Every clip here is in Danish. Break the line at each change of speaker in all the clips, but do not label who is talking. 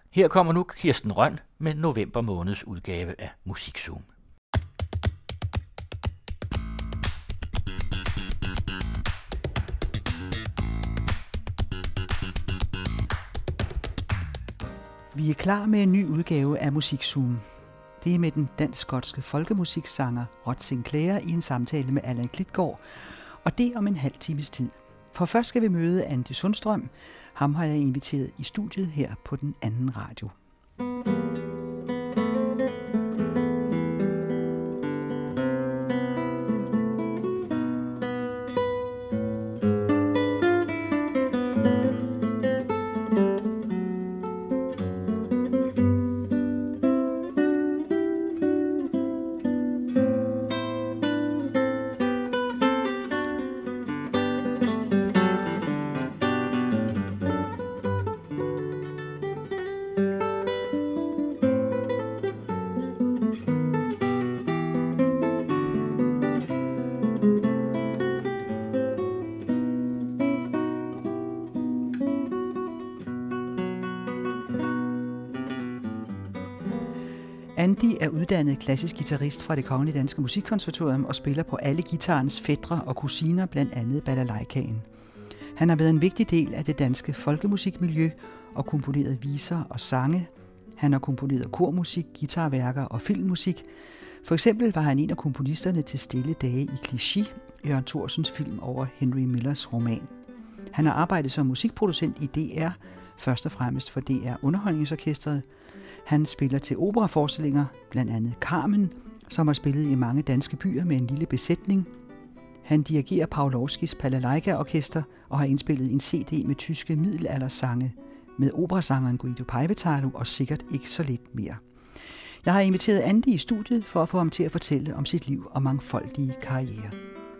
Her kommer nu Kirsten Rønn med november måneds udgave af Musikzoom.
Vi er klar med en ny udgave af Musikzoom. Det er med den dansk-skotske folkemusiksanger Rod Sinclair i en samtale med Allan Klitgaard, og det om en halv times tid. For først skal vi møde Andy Sundstrøm. Ham har jeg inviteret i studiet her på den anden radio. Andy er uddannet klassisk guitarist fra Det Kongelige Danske Musikkonservatorium og spiller på alle guitarens fætre og kusiner, blandt andet balalaikaen. Han har været en vigtig del af det danske folkemusikmiljø og komponeret viser og sange. Han har komponeret kormusik, guitarværker og filmmusik. For eksempel var han en af komponisterne til Stille dage i Clichy, Jørgen Thorsens film over Henry Millers roman. Han har arbejdet som musikproducent i DR, først og fremmest for DR Underholdningsorkestret. Han spiller til operaforestillinger, blandt andet Carmen, som har spillet i mange danske byer med en lille besætning. Han dirigerer Pavlovskis Balalaika-orkester og har indspillet en CD med tyske middelaldersange med operasangeren Guido Paivatalu og sikkert ikke så lidt mere. Jeg har inviteret Andy i studiet for at få ham til at fortælle om sit liv og mangfoldige karriere.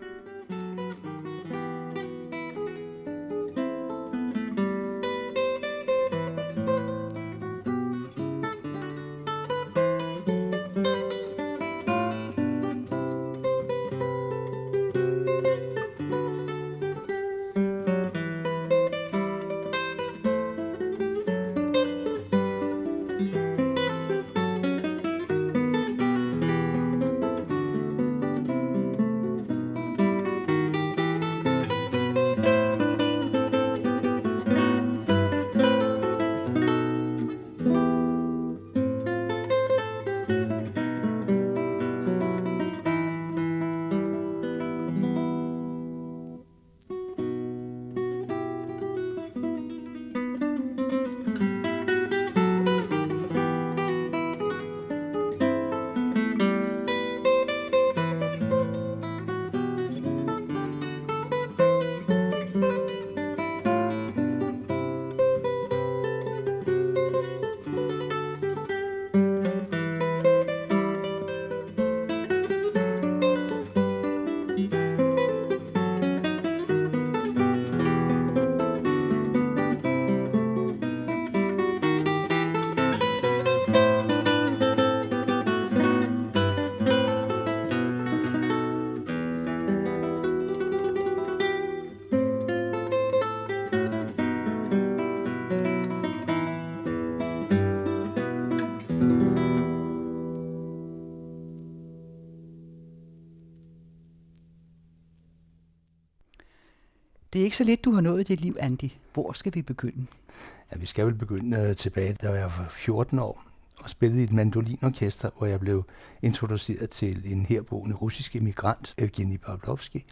Det er ikke så lidt, du har nået i dit liv, Andy. Hvor skal vi begynde?
Ja, vi skal vel begynde tilbage, da jeg var 14 år og spillede i et mandolinorkester, hvor jeg blev introduceret til en herboende russisk emigrant, Evgenij Pavlovski,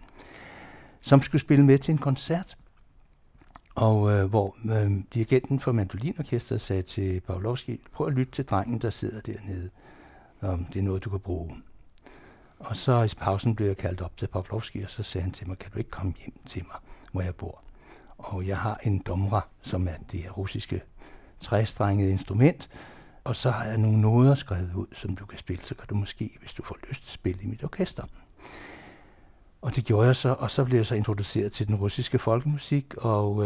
som skulle spille med til en koncert, og hvor dirigenten for mandolinorkesteret sagde til Pavlovski, prøv at lytte til drengen, der sidder dernede, om det er noget, du kan bruge. Og så i pausen blev jeg kaldt op til Pavlovski, og så sagde han til mig, kan du ikke komme hjem til mig, hvor jeg bor? Og jeg har en domra, som er det her russiske træstrengede instrument, og så har jeg nogle noder skrevet ud, som du kan spille, så kan du måske, hvis du får lyst, spille i mit orkester. Og det gjorde jeg så, og så blev jeg så introduceret til den russiske folkemusik, og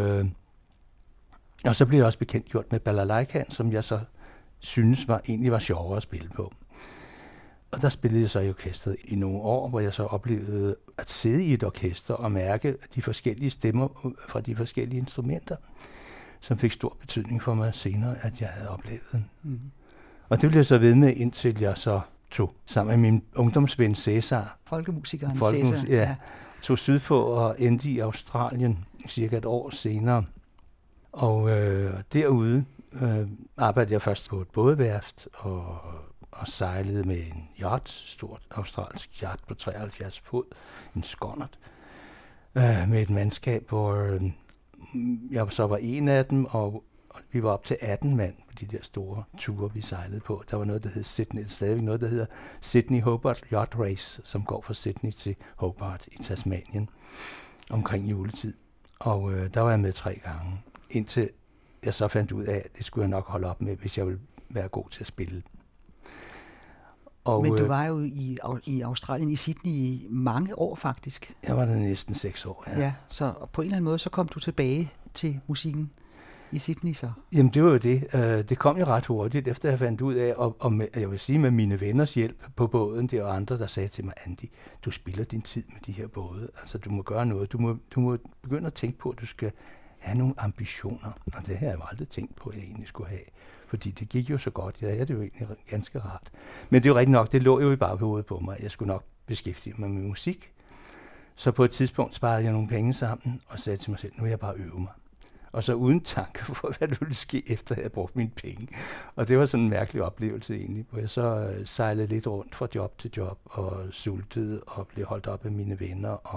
så blev jeg også bekendtgjort med balalaikaen, som jeg så synes egentlig var sjovere at spille på. Og der spillede jeg så i orkestret i nogle år, hvor jeg så oplevede at sidde i et orkester og mærke de forskellige stemmer fra de forskellige instrumenter, som fik stor betydning for mig senere, at jeg havde oplevet den. Mm. Og det blev jeg så ved med, indtil jeg så tog sammen med min ungdomsven Cæsar.
Folkemusikeren Cæsar.
Ja, tog sydpå og endte i Australien cirka et år senere. Og derude arbejdede jeg først på et bådeværft og sejlede med en yacht, stort australsk yacht på 73 fod, en skonnert, med et mandskab, hvor jeg så var en af dem, og vi var op til 18 mand på de der store ture, vi sejlede på. Der var noget, der hed Sydney, stadigvæk noget, der hedder Sydney Hobart Yacht Race, som går fra Sydney til Hobart i Tasmanien omkring juletid. Og der var jeg med 3 gange, indtil jeg så fandt ud af, at det skulle jeg nok holde op med, hvis jeg ville være god til at spille. Og,
men du var jo i Australien, i Sydney, i mange år faktisk.
Jeg var der næsten 6 år, ja.
Ja, så på en eller anden måde, så kom du tilbage til musikken i Sydney så?
Jamen det var jo det. Det kom jo ret hurtigt, efter jeg fandt ud af, og jeg vil sige med mine venners hjælp på båden, det var andre, der sagde til mig, Andy, du spilder din tid med de her både. Altså du må gøre noget. Du må begynde at tænke på, at du skal have nogle ambitioner. Og det har jeg jo aldrig tænkt på, at jeg egentlig skulle have. Fordi det gik jo så godt. Ja, det er jo egentlig ganske rart. Men det er jo rigtigt nok, det lå jo i baghovedet på mig. Jeg skulle nok beskæftige mig med musik. Så på et tidspunkt sparede jeg nogle penge sammen og sagde til mig selv, nu vil jeg bare øve mig. Og så uden tanke for, hvad der ville ske, efter jeg havde brugt mine penge. Og det var sådan en mærkelig oplevelse egentlig, hvor jeg så sejlede lidt rundt fra job til job og sultede og blev holdt op af mine venner.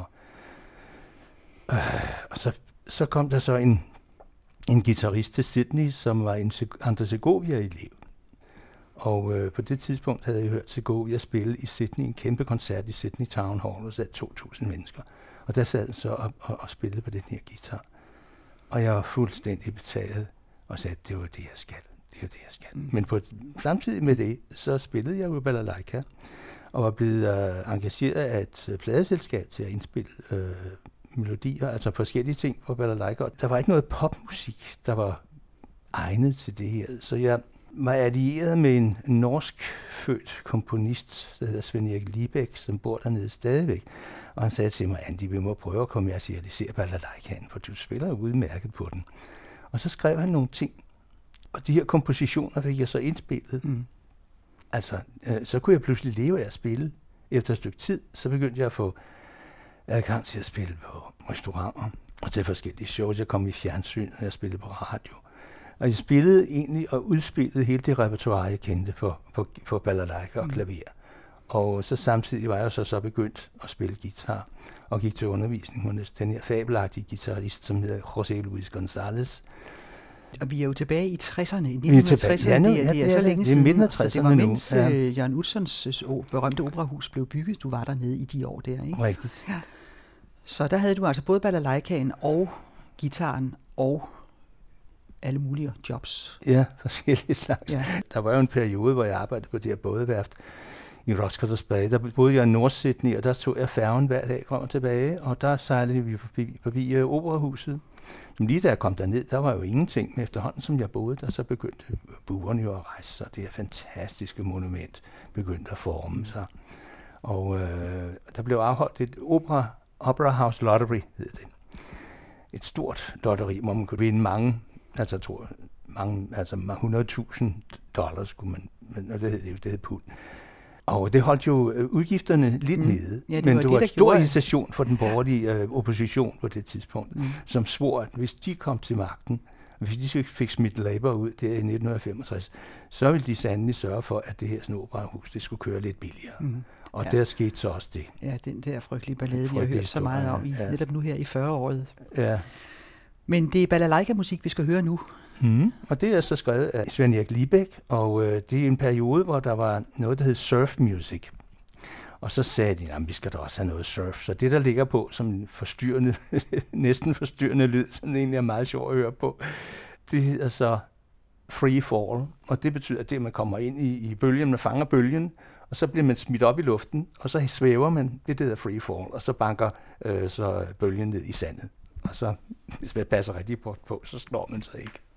Og så kom der så en guitarist til Sydney, som var en Andre Segovia-elev. Og på det tidspunkt havde jeg hørt Segovia spille i Sydney, en kæmpe koncert i Sydney Town Hall, og sad 2.000 mennesker. Og der sad han så og spillede på den her guitar. Og jeg var fuldstændig betaget og sagde, at det var det, jeg skal. Det var det, jeg skal. Men samtidig med det, så spillede jeg jo balalaika, og var blevet engageret af et pladeselskab til at indspille melodier, altså forskellige ting på balalaika. Der var ikke noget popmusik, der var egnet til det her. Så jeg var allieret med en norsk-født komponist, der hedder Sven Erik Libæk, som bor dernede stadigvæk. Og han sagde til mig, Andy, vi må prøve at kommercialisere balalaikaen, for du spiller jo udmærket på den. Og så skrev han nogle ting, og de her kompositioner fik jeg så indspillet. Altså, så kunne jeg pludselig leve af at spille. Efter et stykke tid, så begyndte jeg at få adgang til at spille på restauranter og til forskellige shows. Jeg kom i fjernsynet, og jeg spillede på radio. Og jeg spillede egentlig og udspillede hele det repertoire, jeg kendte for balalaika og klaver. Og så samtidig var jeg så begyndt at spille guitar og gik til undervisning hos den her fabelagtige guitarist, som hedder José Luis González.
Og vi er jo tilbage i 60'erne, i 1960'erne, det er så længe siden.
Det er midten af 60'erne
det var mens Jørgen Utzons berømte operahus blev bygget. Du var dernede i de år der, ikke?
Rigtigt.
Ja. Så der havde du altså både balalaikaen og gitaren og alle mulige jobs.
Ja, forskellige slags.
Ja.
Der var jo en periode, hvor jeg arbejdede på det her bådeværft i Roskilde Bay. Der boede jeg i Nord-Sydney, og der tog jeg færgen hver dag frem og tilbage, og der sejlede vi forbi operahuset. Men lige da jeg kom derned, der var jo ingenting, men efterhånden som jeg boede der, så begyndte buerne jo at rejse sig. Det her fantastiske monument begyndte at forme sig. Og der blev afholdt et Opera House Lottery, hed det. Et stort lotteri, hvor man kunne vinde mange, altså $100,000 skulle man, og det hed pund. Og det holdt jo udgifterne lidt nede,
ja,
men det var en stor irritation for den borgerlige opposition på det tidspunkt, som svor, at hvis de kom til magten, hvis de fik smidt Labour ud der i 1965, så ville de sandelig sørge for, at det her sådan operahus, det skulle køre lidt billigere. Og der skete så også det.
Ja, den der frygtelige ballade, vi har hørt så meget om netop nu her i 40-året.
Ja.
Men det er balalaika-musik, vi skal høre nu.
Og det er så skrevet af Sven Erik Libæk, og det er en periode, hvor der var noget, der hed surf music. Og så sagde de, at vi skal da også have noget surf. Så det, der ligger på som en forstyrrende, næsten forstyrrende lyd, som egentlig er meget sjovt at høre på, det hedder så free fall. Og det betyder, at man kommer ind i bølgen, man fanger bølgen, og så bliver man smidt op i luften, og så svæver man, det hedder free fall, og så banker så bølgen ned i sandet. Og så, hvis man passer rigtig på, så slår man sig ikke.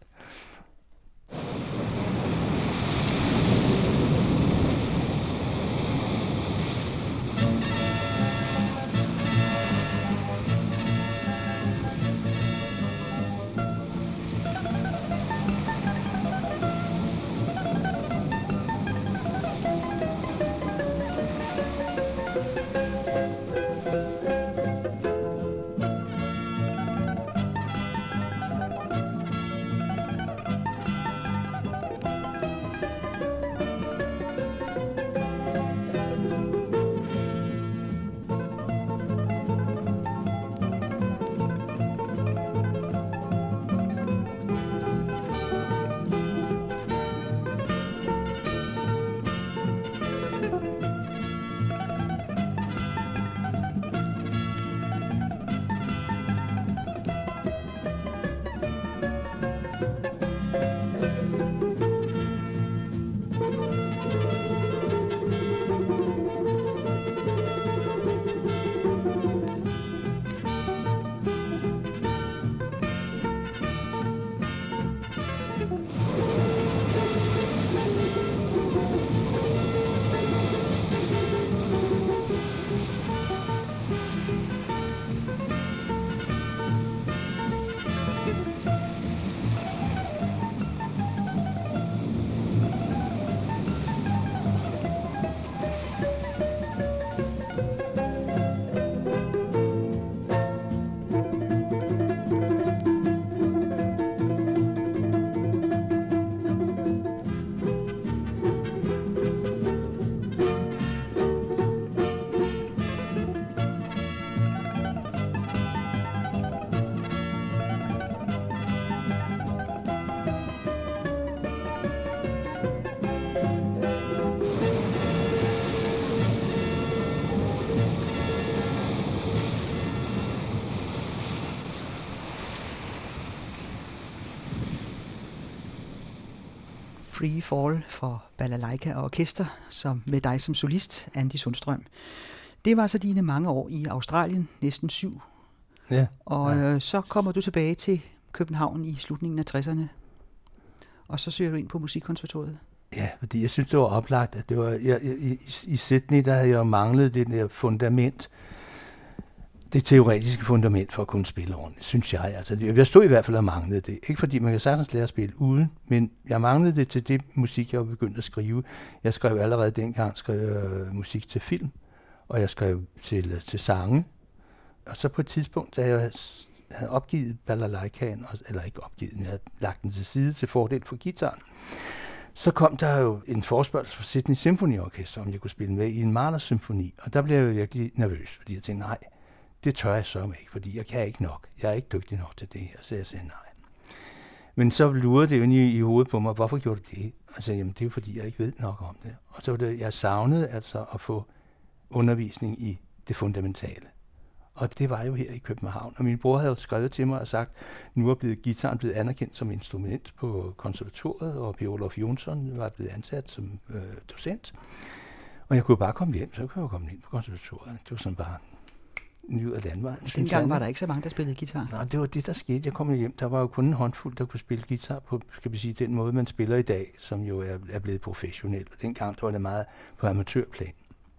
Free Fall for balalaika og orkester, som med dig som solist, Andy Sundstrøm. Det var så dine mange år i Australien, næsten 7.
Ja.
Og så kommer du tilbage til København i slutningen af 60'erne, og så søger du ind på Musikkonservatoriet.
Ja, fordi jeg synes, det var oplagt, at det var, i Sydney, der havde jeg manglet det der fundament, det teoretiske fundament for at kunne spille ordentligt, synes jeg. Altså, jeg stod i hvert fald og manglede det. Ikke fordi man kan sagtens lære at spille uden, men jeg manglede det til det musik, jeg var begyndt at skrive. Jeg skrev allerede dengang musik til film, og jeg skrev til sange. Og så på et tidspunkt, da jeg havde opgivet balalaikaen, eller ikke opgivet, men jeg havde lagt den til side til fordel for guitaren, så kom der jo en forespørgsel fra Sydney Symphony Orchestra, om jeg kunne spille med i en Mahler-symfoni. Og der blev jeg jo virkelig nervøs, fordi jeg tænkte, nej, det tør jeg så ikke, fordi jeg kan ikke nok. Jeg er ikke dygtig nok til det her, så jeg sagde nej. Men så lurede det jo i hovedet på mig, hvorfor gjorde du det? Og jeg sagde, jamen det er jo fordi, jeg ikke ved nok om det. Og så var det, jeg savnede altså at få undervisning i det fundamentale. Og det var jo her i København. Og min bror havde skrevet til mig og sagt, nu er guitaren blevet anerkendt som instrument på konservatoriet, og Per Olof Jonsson var blevet ansat som docent. Og jeg kunne bare komme hjem, så kunne jeg komme ind på konservatoriet. Det var sådan bare ud af landvejen.
Dengang var der ikke så mange, der spillede guitar.
Nej, det var det, der skete. Jeg kom hjem, der var jo kun en håndfuld, der kunne spille guitar på, skal vi sige, den måde, man spiller i dag, som jo er blevet professionel. Og dengang der var det meget på amatørplan.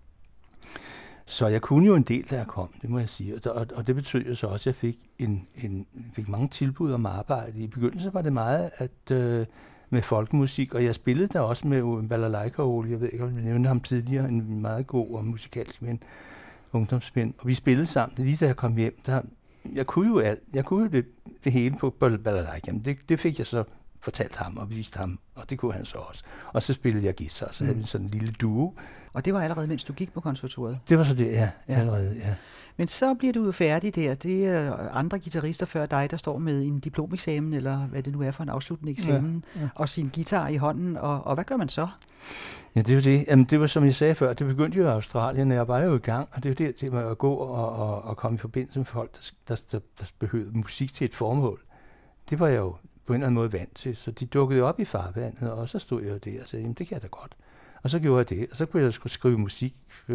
Så jeg kunne jo en del, da jeg kom, det må jeg sige. Og det betød jo så også, at jeg fik mange tilbud om arbejde. I begyndelsen var det meget med folkemusik, og jeg spillede der også med balalaika Ole. Jeg ved ikke, om jeg nævnte ham tidligere, en meget god og musikalsk ven, ungdomsven. Og vi spillede sammen, lige da jeg kom hjem. Jeg kunne jo alt. Jeg kunne jo det hele på balalaika. Det fik jeg så fortalt ham og vist ham, og det kunne han så også. Og så spillede jeg guitar, så havde vi sådan en lille duo.
Og det var allerede, mens du gik på konservatoriet?
Det var så det, ja. Allerede, ja.
Men så bliver du jo færdig der. Det er andre guitarister før dig, der står med en diplomeksamen, eller hvad det nu er for en afsluttende eksamen, og sin guitar i hånden, og hvad gør man så?
Ja, det er jo det. Jamen, det var, som jeg sagde før, det begyndte jo i Australien, og jeg var jo i gang, og det er jo det med at gå og komme i forbindelse med folk, der behøvede musik til et formål. Det var jeg jo på en eller anden måde vant til, så de dukkede op i farvandet, og så stod jeg jo der og sagde, jamen det kan jeg da godt. Og så gjorde jeg det, og så kunne jeg skrive musik.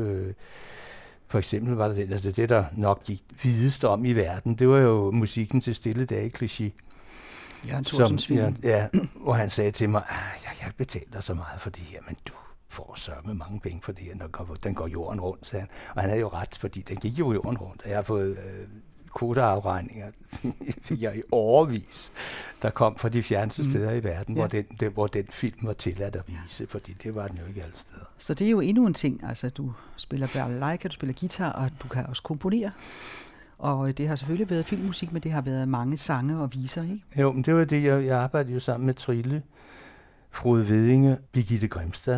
For eksempel var det der nok gik videst om i verden, det var jo musikken til Stille Dage Kliché.
Jørgen Thorsens film.
Ja, hvor han sagde til mig, jeg kan ikke betale dig så meget for det her, men du får sørme mange penge for det her, når den går jorden rundt, sagde han. Og han havde jo ret, fordi den gik jo jorden rundt, og jeg har fået kvoteafregninger, fik jeg i årevis, der kom fra de fjerneste steder i verden, hvor den film var tilladt at vise, fordi det var den jo ikke alle steder.
Så det er jo endnu en ting, altså du spiller balalaika, du spiller guitar, og du kan også komponere. Og det har selvfølgelig været filmmusik, men det har været mange sange og viser, ikke? Jo,
men det var det, jeg arbejdede jo sammen med Trille, Frode Vedinge, Birgitte Grimstad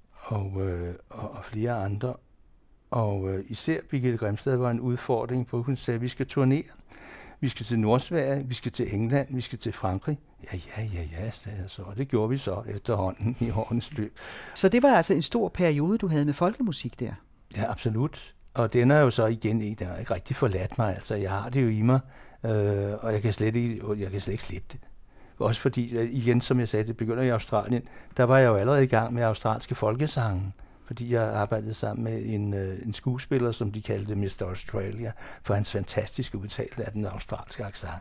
og flere andre. Og især Birgitte Grimstad var en udfordring, for hun sagde, at vi skal turnere. Vi skal til Nordsverige, vi skal til England, vi skal til Frankrig. Ja, sagde jeg så. Og det gjorde vi så efterhånden i årenes løb.
Så det var altså en stor periode, du havde med folkemusik der?
Ja, absolut. Og den er jo så igen den har ikke rigtig forladt mig. Altså, jeg har det jo i mig, og jeg kan slet ikke slippe det. Også fordi, igen, som jeg sagde, det begynder i Australien. Der var jeg jo allerede i gang med australske folkesange, fordi jeg arbejdede sammen med en skuespiller, som de kaldte Mr. Australia, for hans fantastiske udtale af den australske accent.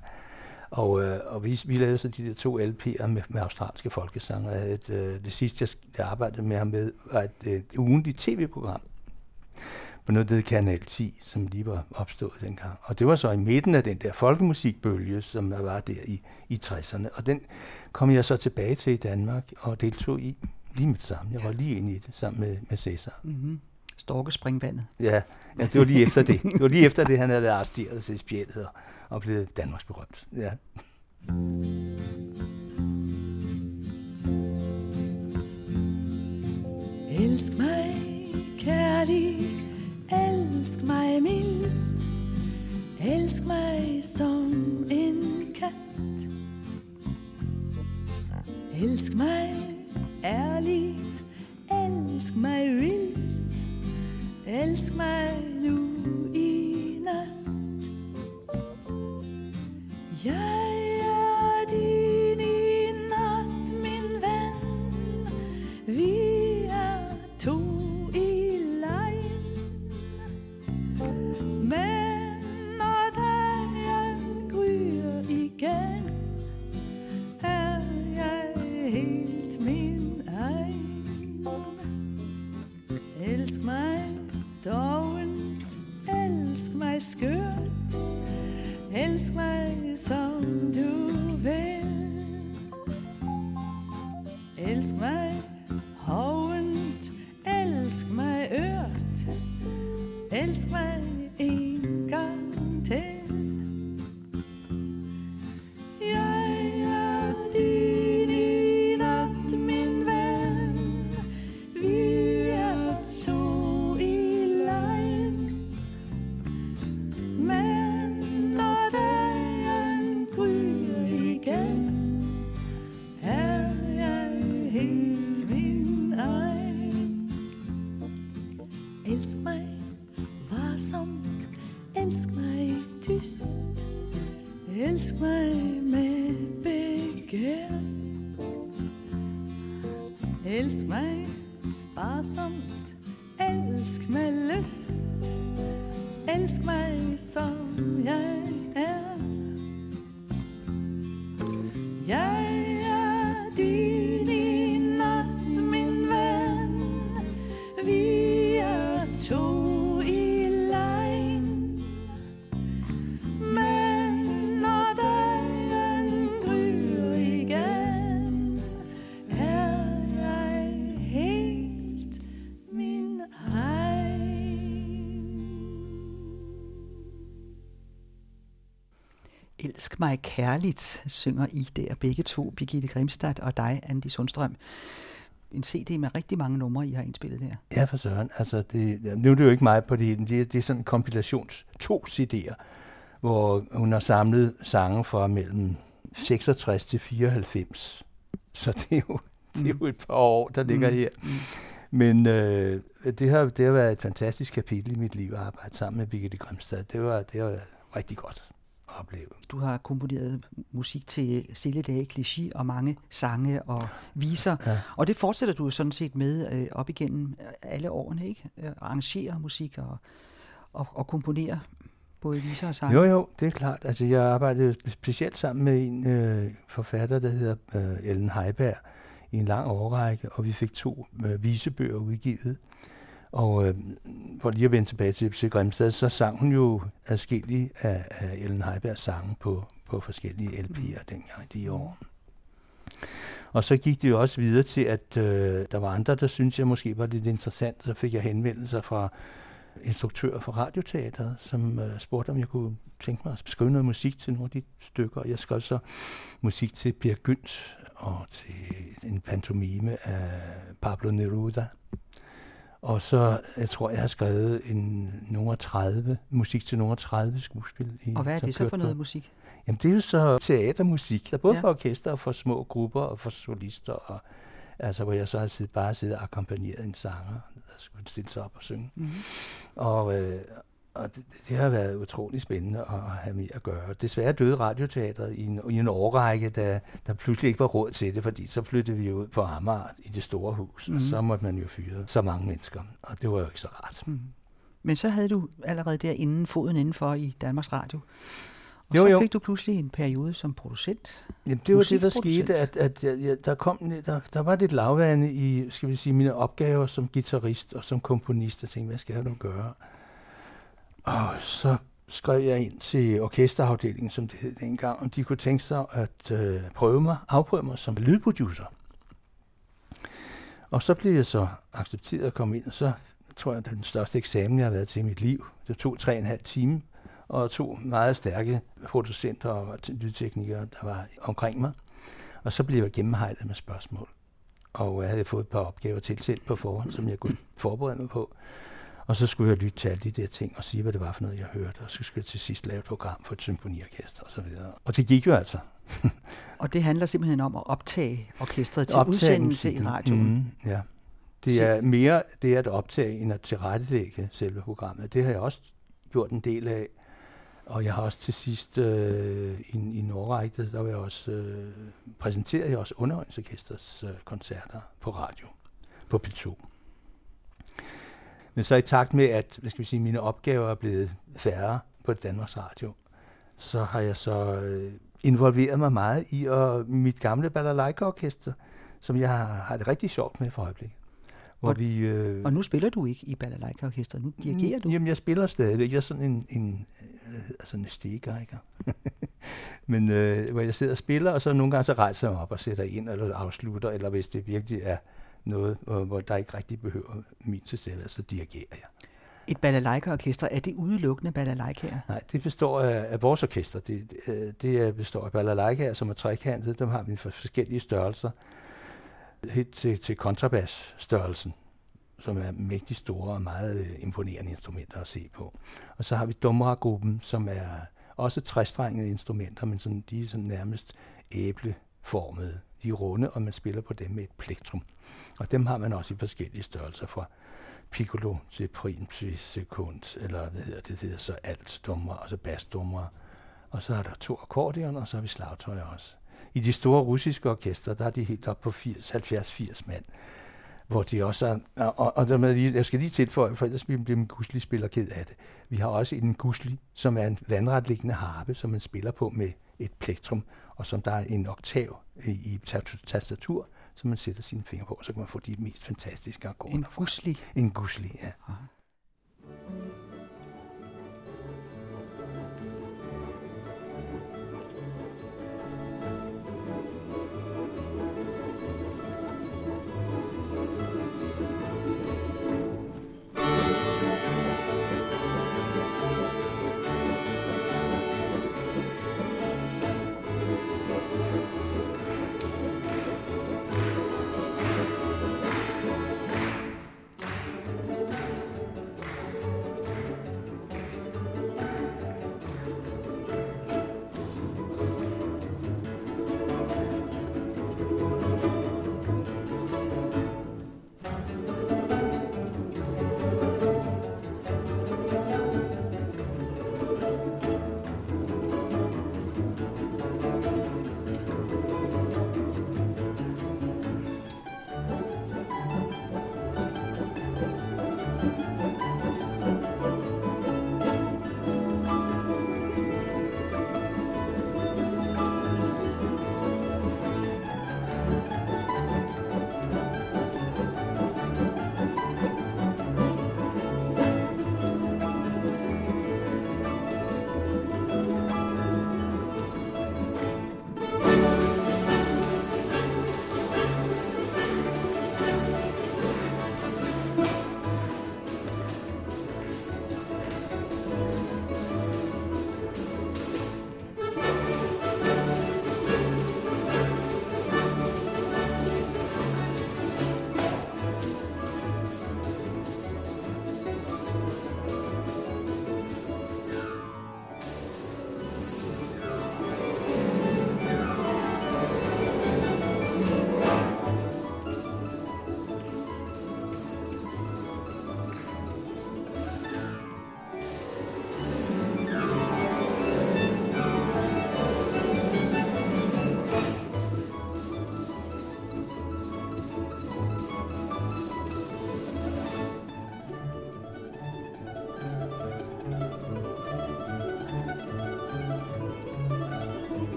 Og vi lavede så de der 2 LP'er med australske folkesange. Det sidste, jeg arbejdede med ham med, var et ugentligt tv-program på noget, der hed Kanal 10, som lige var opstået dengang. Og det var så i midten af den der folkemusikbølge, som der var der i 60'erne. Og den kom jeg så tilbage til i Danmark og deltog i lige med det samme. Jeg var lige inde i det sammen med Cæsar.
Mm-hmm. Storkespringvandet.
Ja, det var lige efter det. Det var lige efter det, han havde været arresteret til spjældet og blevet Danmarks berømt. Ja.
Elsk mig kærlig, elsk mig mildt, elsk mig som en kat. Elsk mig ærligt, elsk mig vildt, elsk mig nu i nat. Jeg er din i nat, min ven, elsk mig hovent, elsk mig ørt, elsk mig en gang til. Jeg er din i nat, min ven, vi er to i lejen, men når dagen gryr igen, er jeg helt min egen. Elsk mig varsomt, elsk mig tyst, elsk mig med begær. Elsk mig sparsomt, elsk med lyst, elsk mig som jeg er. Jeg er din i nat, min ven, vi er to i lejen, men når dagen gryr igen, er jeg helt min egen.
Elsk mig kærligt, synger I der begge to, Birgitte Grimstad og dig, Andi Sundstrøm. En CD med rigtig mange numre, I har indspillet her.
Ja, for søren. Altså, nu er det jo ikke mig på det. Det er sådan en kombinations 2 CD'er, hvor hun har samlet sange fra mellem 66 til 94. Så det er jo et par år, der ligger her. Men det har været et fantastisk kapitel i mit liv at arbejde sammen med Birgitte Grimstad. Det var rigtig godt at opleve.
Du har komponeret musik til Stille Dage, Clichy og mange sange og viser. Ja. Og det fortsætter du sådan set med op igennem alle årene, ikke? Arrangere musik og komponere både viser og sange.
Jo, det er klart. Altså, jeg arbejdede specielt sammen med en forfatter, der hedder Ellen Heiberg, i en lang årrække, og vi fik 2 visebøger udgivet. Og for lige at vende tilbage til Grimstad, så sang hun jo adskillige af Ellen Heibergs sange på forskellige LP'er dengang de år. Og så gik det jo også videre til, at der var andre, der syntes jeg måske var lidt interessant. Så fik jeg henvendelser fra instruktører fra Radioteatret, som spurgte, om jeg kunne tænke mig at skrive noget musik til nogle af de stykker. Jeg skrev så musik til Per Gynt og til en pantomime af Pablo Neruda. Og så, jeg tror, jeg har skrevet musik til nogle 30 skuespil.
Og hvad er det så for noget musik?
Jamen, det er jo så teatermusik, der både for orkester og for små grupper og for solister, og, altså, hvor jeg så har bare siddet og akkompagneret en sanger, der skulle stille sig op og synge. Mm-hmm. Og det har været utrolig spændende at have med at gøre. Desværre døde Radioteatret i en årrække, da der pludselig ikke var råd til det, fordi så flyttede vi ud på Amager i det store hus, og så måtte man jo fyre så mange mennesker, og det var jo ikke så rart. Mm.
Men så havde du allerede derinde foden indenfor i Danmarks Radio, og så fik du pludselig en periode som producent.
Jamen, det var det, der skete, at der var lidt lavvande i, skal vi sige, mine opgaver som guitarist og som komponist. Jeg tænkte, hvad skal jeg nu gøre? Og så skrev jeg ind til orkesterafdelingen, som det hed dengang, om de kunne tænke sig at afprøve mig som lydproducer. Og så blev jeg så accepteret at komme ind, og så tror jeg, at det er den største eksamen, jeg har været til i mit liv. Det tog 3,5 timer, og 2 meget stærke producenter og lydteknikere, der var omkring mig. Og så blev jeg gennemhejlet med spørgsmål. Og jeg havde fået et par opgaver tilsendt på forhånd, som jeg kunne forberede mig på. Og så skulle jeg lytte til alle de der ting og sige, hvad det var for noget, jeg hørte. Og så skulle jeg til sidst lave et program for et symfoniorkester osv. Og det gik jo altså.
Og det handler simpelthen om at optage orkestret til udsendelse i radioen.
Ja. Det er mere det at optage, end at tilrettelægge selve programmet. Det har jeg også gjort en del af. Og jeg har også til sidst i en årrække, der var jeg også præsenteret jeg også Underholdningsorkesters koncerter på radio, på P2. Men så i takt med, at mine opgaver er blevet færre på Danmarks Radio, så har jeg så involveret mig meget i mit gamle balalaika-orkester, som jeg har det rigtig sjovt med for øjeblikket.
Og nu spiller du ikke i Balalaika-orkestret, nu dirigerer du.
Jamen, jeg spiller stadigvæk. Jeg er sådan en stegeiger. Men hvor jeg sidder og spiller, og så nogle gange så rejser jeg op og sætter ind, eller afslutter, eller hvis det virkelig er noget, hvor der ikke rigtig behøver min tilstedeværelse, så dirigerer jeg.
Et balalaika-orkester, er det udelukkende balalaikaer?
Nej, det består af vores orkester. Det består af balalaikaer, som er trekantet. Dem har vi for forskellige størrelser. Helt til kontrabasstørrelsen, som er mægtig store og meget imponerende instrumenter at se på. Og så har vi domra-gruppen, som er også trestrengede instrumenter, men sådan, de er sådan nærmest æbleformede. De er runde, og man spiller på dem med et plektrum. Og dem har man også i forskellige størrelser, fra piccolo til prim til sekund, eller det hedder så alt-domra, og så bassdomra. Og så er der 2 akkordeoner, og så har vi slagtøj også. I de store russiske orkester, der er de helt op på 70-80 mand, hvor de også er, og jeg skal lige tilføje, for ellers bliver min gusli-spiller ked af det. Vi har også en gusli, som er en vandretliggende harpe, som man spiller på med et plektrum, og som der er en oktav i tastatur, som man sætter sine fingre på, og så kan man få de mest fantastiske akkorder.
En gusli?
En gusli, ja.
Aha.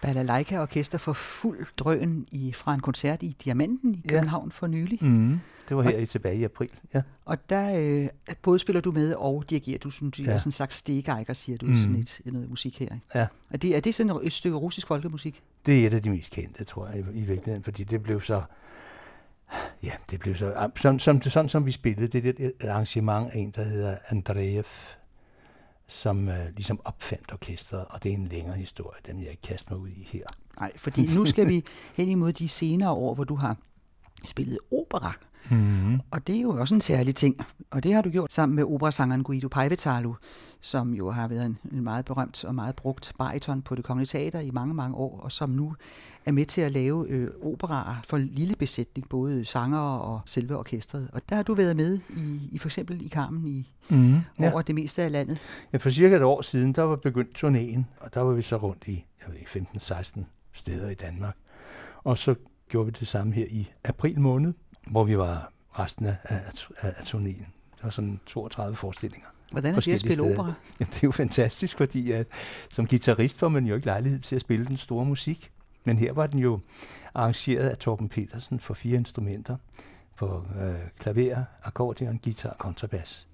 Balalaika-orkester for fuld drøn fra en koncert i Diamanten i København for nylig.
det var her tilbage i april. Ja.
Og der både spiller du med og dirigerer. Du synes, det er sådan en slags stegeiger, siger du, sådan noget musik her.
Ja.
Er det sådan et stykke russisk folkemusik?
Det er et af de mest kendte, tror jeg, i virkeligheden, fordi det blev så... Ja, det blev så... Sådan som vi spillede, det er et arrangement af en, der hedder Andreev, som ligesom opfandt orkestret, og det er en længere historie, den jeg ikke kaster mig ud i her.
Nej, fordi nu skal vi hen imod de senere år, hvor du har spillet opera. Mm-hmm. Og det er jo også en særlig ting. Og det har du gjort sammen med operasangeren Guido Paivatalu, som jo har været en meget berømt og meget brugt bariton på Det Kongelige Teater i mange, mange år, og som nu er med til at lave operaer for lille besætning, både sangere og selve orkestret. Og der har du været med i for eksempel i Carmen over det meste af landet.
Ja, for cirka et år siden, der var begyndt turnéen, og der var vi så rundt i 15-16 steder i Danmark. Og så gjorde vi det samme her i april måned, hvor vi var resten af turnéen. Der var sådan 32 forestillinger.
Hvordan er det at spille opera?
Jamen, det er jo fantastisk, fordi at, som guitarist får man jo ikke lejlighed til at spille den store musik. Men her var den jo arrangeret af Torben Petersen for 4 instrumenter. For klaver, akkordeon, guitar og kontrabas.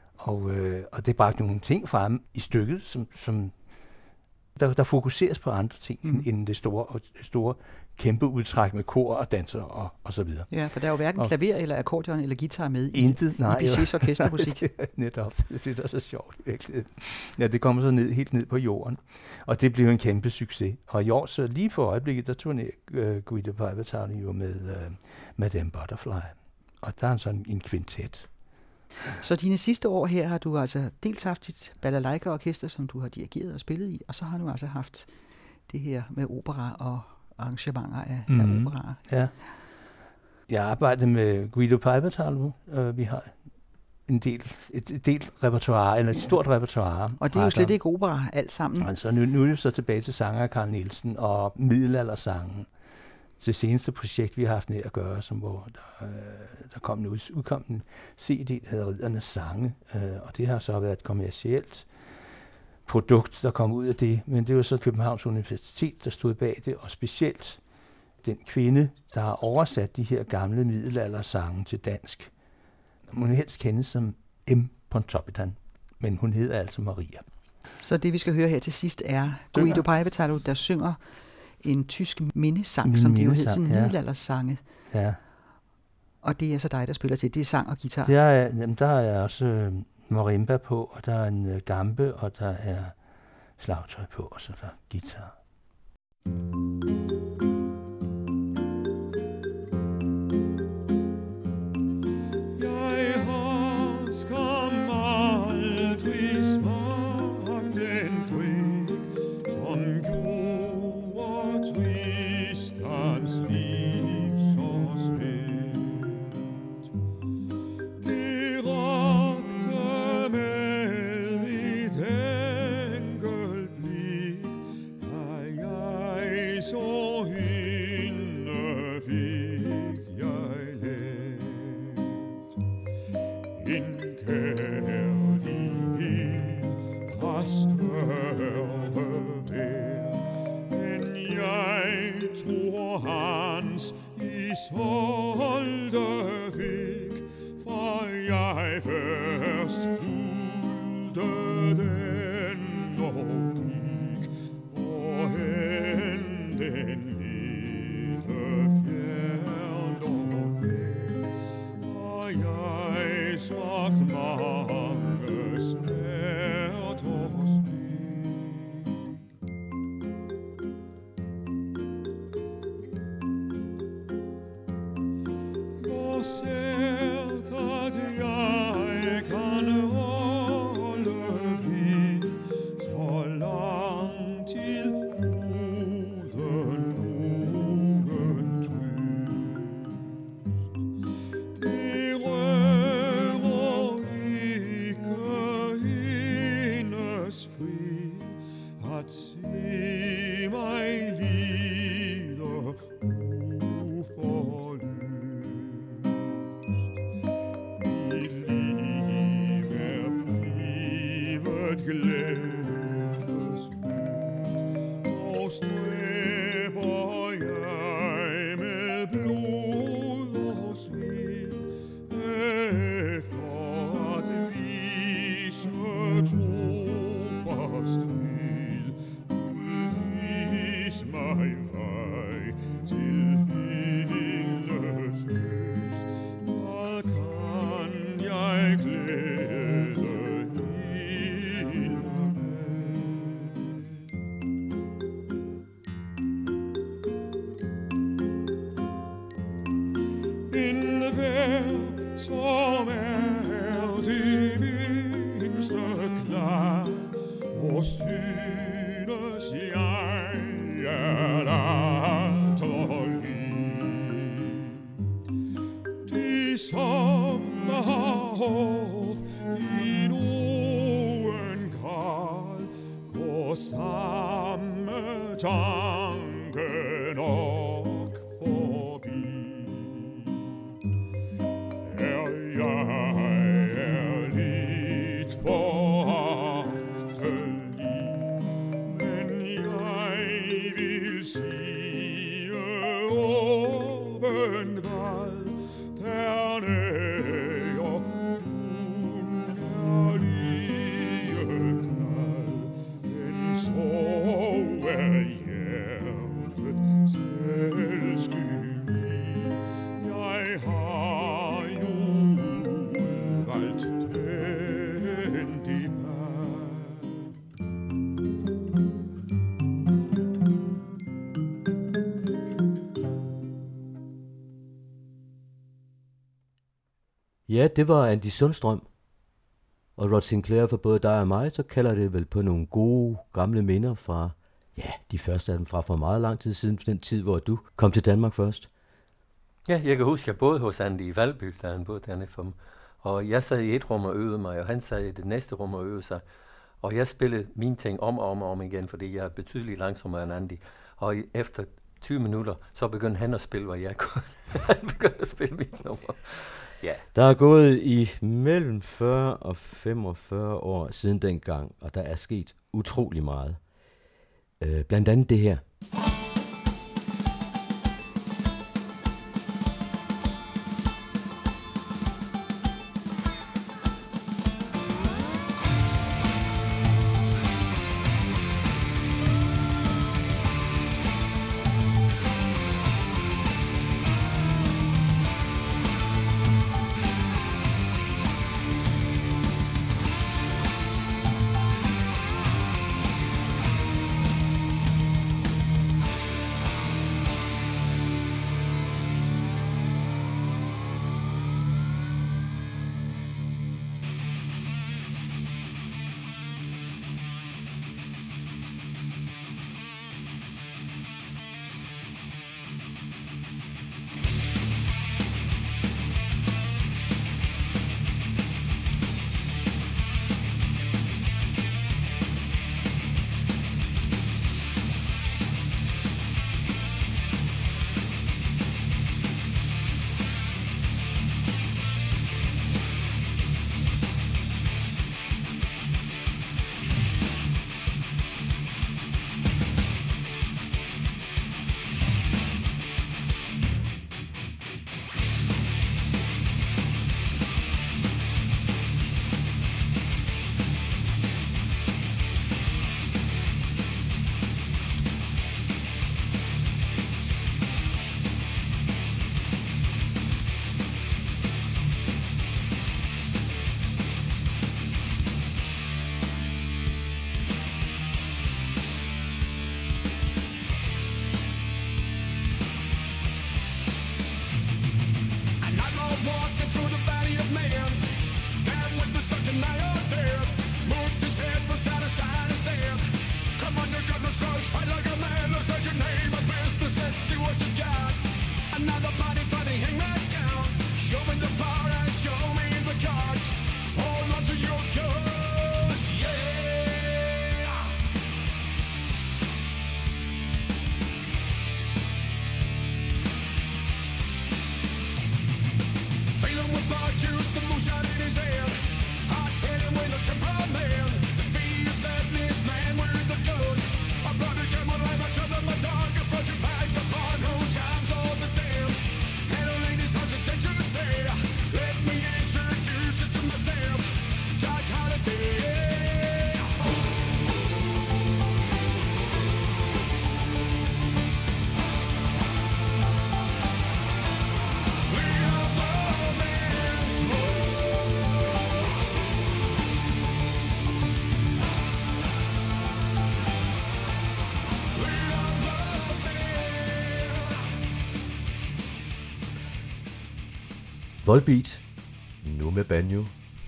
Og det bragte nogle ting frem i stykket, som der fokuseres på andre ting end det store kæmpe udtræk med kor og danser og så videre.
Ja, for der er jo hverken klaver eller akkordeon eller guitar med i
Bizets
orkestermusik.
Netop. Det er så sjovt, virkelig. Ja, det kommer så helt ned på jorden. Og det blev en kæmpe succes. Og i år, så lige for øjeblikket, der turnerer Guido Paivatalu jo med Madame Butterfly. Og der er sådan en kvintet.
Så dine sidste år her har du altså dels haft dit balalaika-orkester, som du har dirigeret og spillet i, og så har du altså haft det her med opera og arrangementer af operaer.
Ja. Jeg arbejdede med Guido Paivatalu. Vi har et del repertoire, eller et stort repertoire.
Og det er jo slet ikke opera alt sammen.
Altså, nu er det så tilbage til sanger Carl Nielsen og middelaldersangen. Det seneste projekt, vi har haft med at gøre, hvor der udkom en CD, der hedder Riddernes Sange, og det har så været et kommercielt produkt, der kom ud af det, men det var så Københavns Universitet, der stod bag det, og specielt den kvinde, der har oversat de her gamle middelaldersange til dansk. Hun helst kendes som M. Pontoppidan, men hun hedder altså Maria.
Så det, vi skal høre her til sidst, er Guido Paivatalu, der synger en tysk mindesang, som det jo hedder, sådan en middelaldersange.
Ja.
Og det er så dig, der spiller til. Det er sang og guitar.
Der er også marimba på, og der er en gambe, og der er slagtøj på, og så der er guitar.
Jeg har skam aldrig smagt en drik, som gjorde Tristans liv så svært. Det rakte med et enkelt blik, da jeg så hende, fik jeg lært. En kærlighed har større værd, end jeg tror hans isolde fik, fra jeg først fulgte den og gik, og hen den lille fjern og væk, og jeg smagt mange smerters stik. Hvor sært at jeg kan holde ved, så lang tid uden nogen trøst. Det rører ikke hendes fri, at se mig lide uforløst. her, som det mindste klar, og synes jeg latterlig. De som har håb i nogen grad går samme tanke nok forbi. Jeg lidt foragtelig, men jeg vil sige åben hvad dernede underlige glad, men så hjertet selv skyldig. Jeg har jo valgt den din
Ja, det var Andy Sundstrøm. Og Rod Sinclair, for både dig og mig, så kalder det vel på nogle gode gamle minder fra, ja, de første af dem fra for meget lang tid siden, den tid, hvor du kom til Danmark først.
Ja, jeg kan huske, at jeg boede hos Andy i Valby, da han boede dernede for mig. Og jeg sad i et rum og øvede mig, og han sad i det næste rum og øvede sig. Og jeg spillede mine ting om og om igen, fordi jeg er betydeligt langsommere end Andy. Og efter 20 minutter, så begyndte han at spille, hvad jeg kunne. Han begyndte at spille mit nummer. Ja.
Der er gået i mellem 40 og 45 år siden dengang, og der er sket utrolig meget. Blandt andet det her.
Juice, the moonshine in his head, hot-headed
Volbeat, nu med banjo.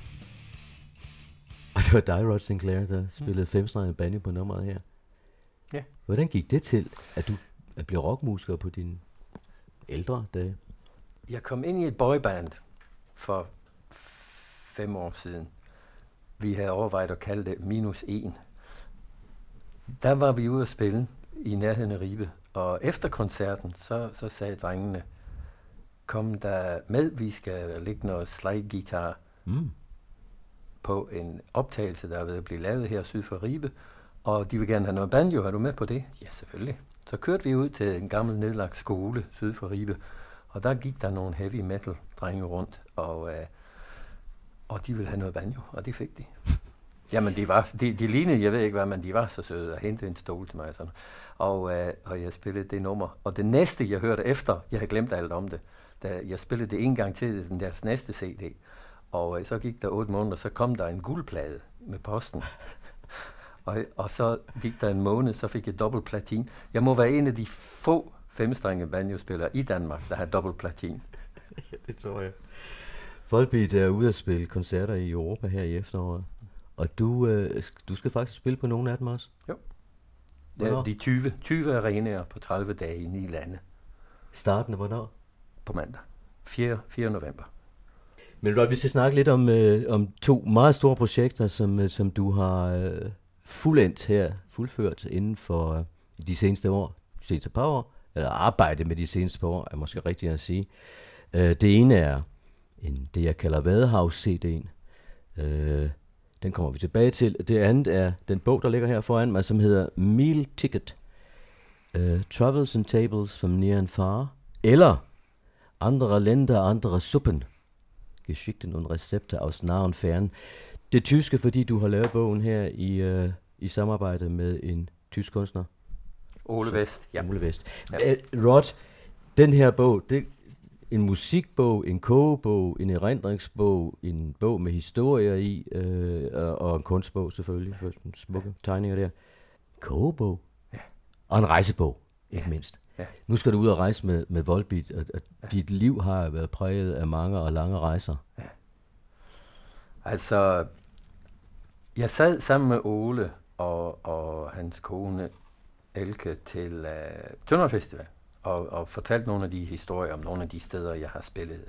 Og det var dig, Rod Sinclair, der spillede femstrenget banjo på nummeret her.
Ja.
Hvordan gik det til, at du blev rockmusiker på dine ældre dage?
Jeg kom ind i et boyband for 5 år siden. Vi havde overvejet at kalde det -1. Der var vi ude at spille i nærheden af Ribe, og efter koncerten, så sagde drengene, kom der med, vi skal lægge noget slide-guitar på en optagelse, der er ved at blive lavet her syd for Ribe, og de vil gerne have noget banjo. Er du med på det? Ja, selvfølgelig. Så kørte vi ud til en gammel nedlagt skole syd for Ribe, og der gik der nogle heavy metal drenge rundt, og de ville have noget banjo, og det fik de. Jamen, de lignede, jeg ved ikke hvad, men de var så søde og hentede en stol til mig. Sådan. Og jeg spillede det nummer. Og det næste, jeg hørte efter, jeg havde glemt alt om det, da jeg spillede det en gang til den deres næste CD. Og så gik der 8 måneder, så kom der en guldplade med posten. og så gik der en måned, så fik jeg dobbelt platin. Jeg må være en af de få femstrengede banjospillere i Danmark, der har dobbelt platin.
Ja, det tror jeg. Volbeat er ude at spille koncerter i Europa her i efteråret. Og du skal faktisk spille på nogle af dem også?
Jo. Ja, de 20 arenaer på 30 dage i 9 lande.
Starten af hvornår?
På mandag. 4. november.
Men Rod, vi skal snakke lidt om 2 meget store projekter, som du har fuldført inden for de seneste par år, eller arbejdet med de seneste par år, er måske rigtigt at sige. Det ene er det, jeg kalder Vadehavs-CD'en. Den kommer vi tilbage til. Det andet er den bog, der ligger her foran mig, som hedder Meal Ticket. Travels and Tables from Near and Far. Eller Andere Länder, andere Suppen. Geschichten und Rezepte aus nah und fern. Det tyske, fordi du har lavet bogen her i samarbejde med en tysk kunstner.
Ole West. Ja.
Ole West. Ja. Rod, den her bog, en musikbog, en kogebog, en erindringsbog, en bog med historier i, og en kunstbog selvfølgelig, for smukke tegninger der. Kogebog. Ja. Og en rejsebog, ikke mindst. Ja. Nu skal du ud og rejse med Volbeat, og dit liv har været præget af mange og lange rejser. Ja.
Altså, jeg sad sammen med Ole og hans kone Elke til Tønder Festival. Og fortalt nogle af de historier om nogle af de steder, jeg har spillet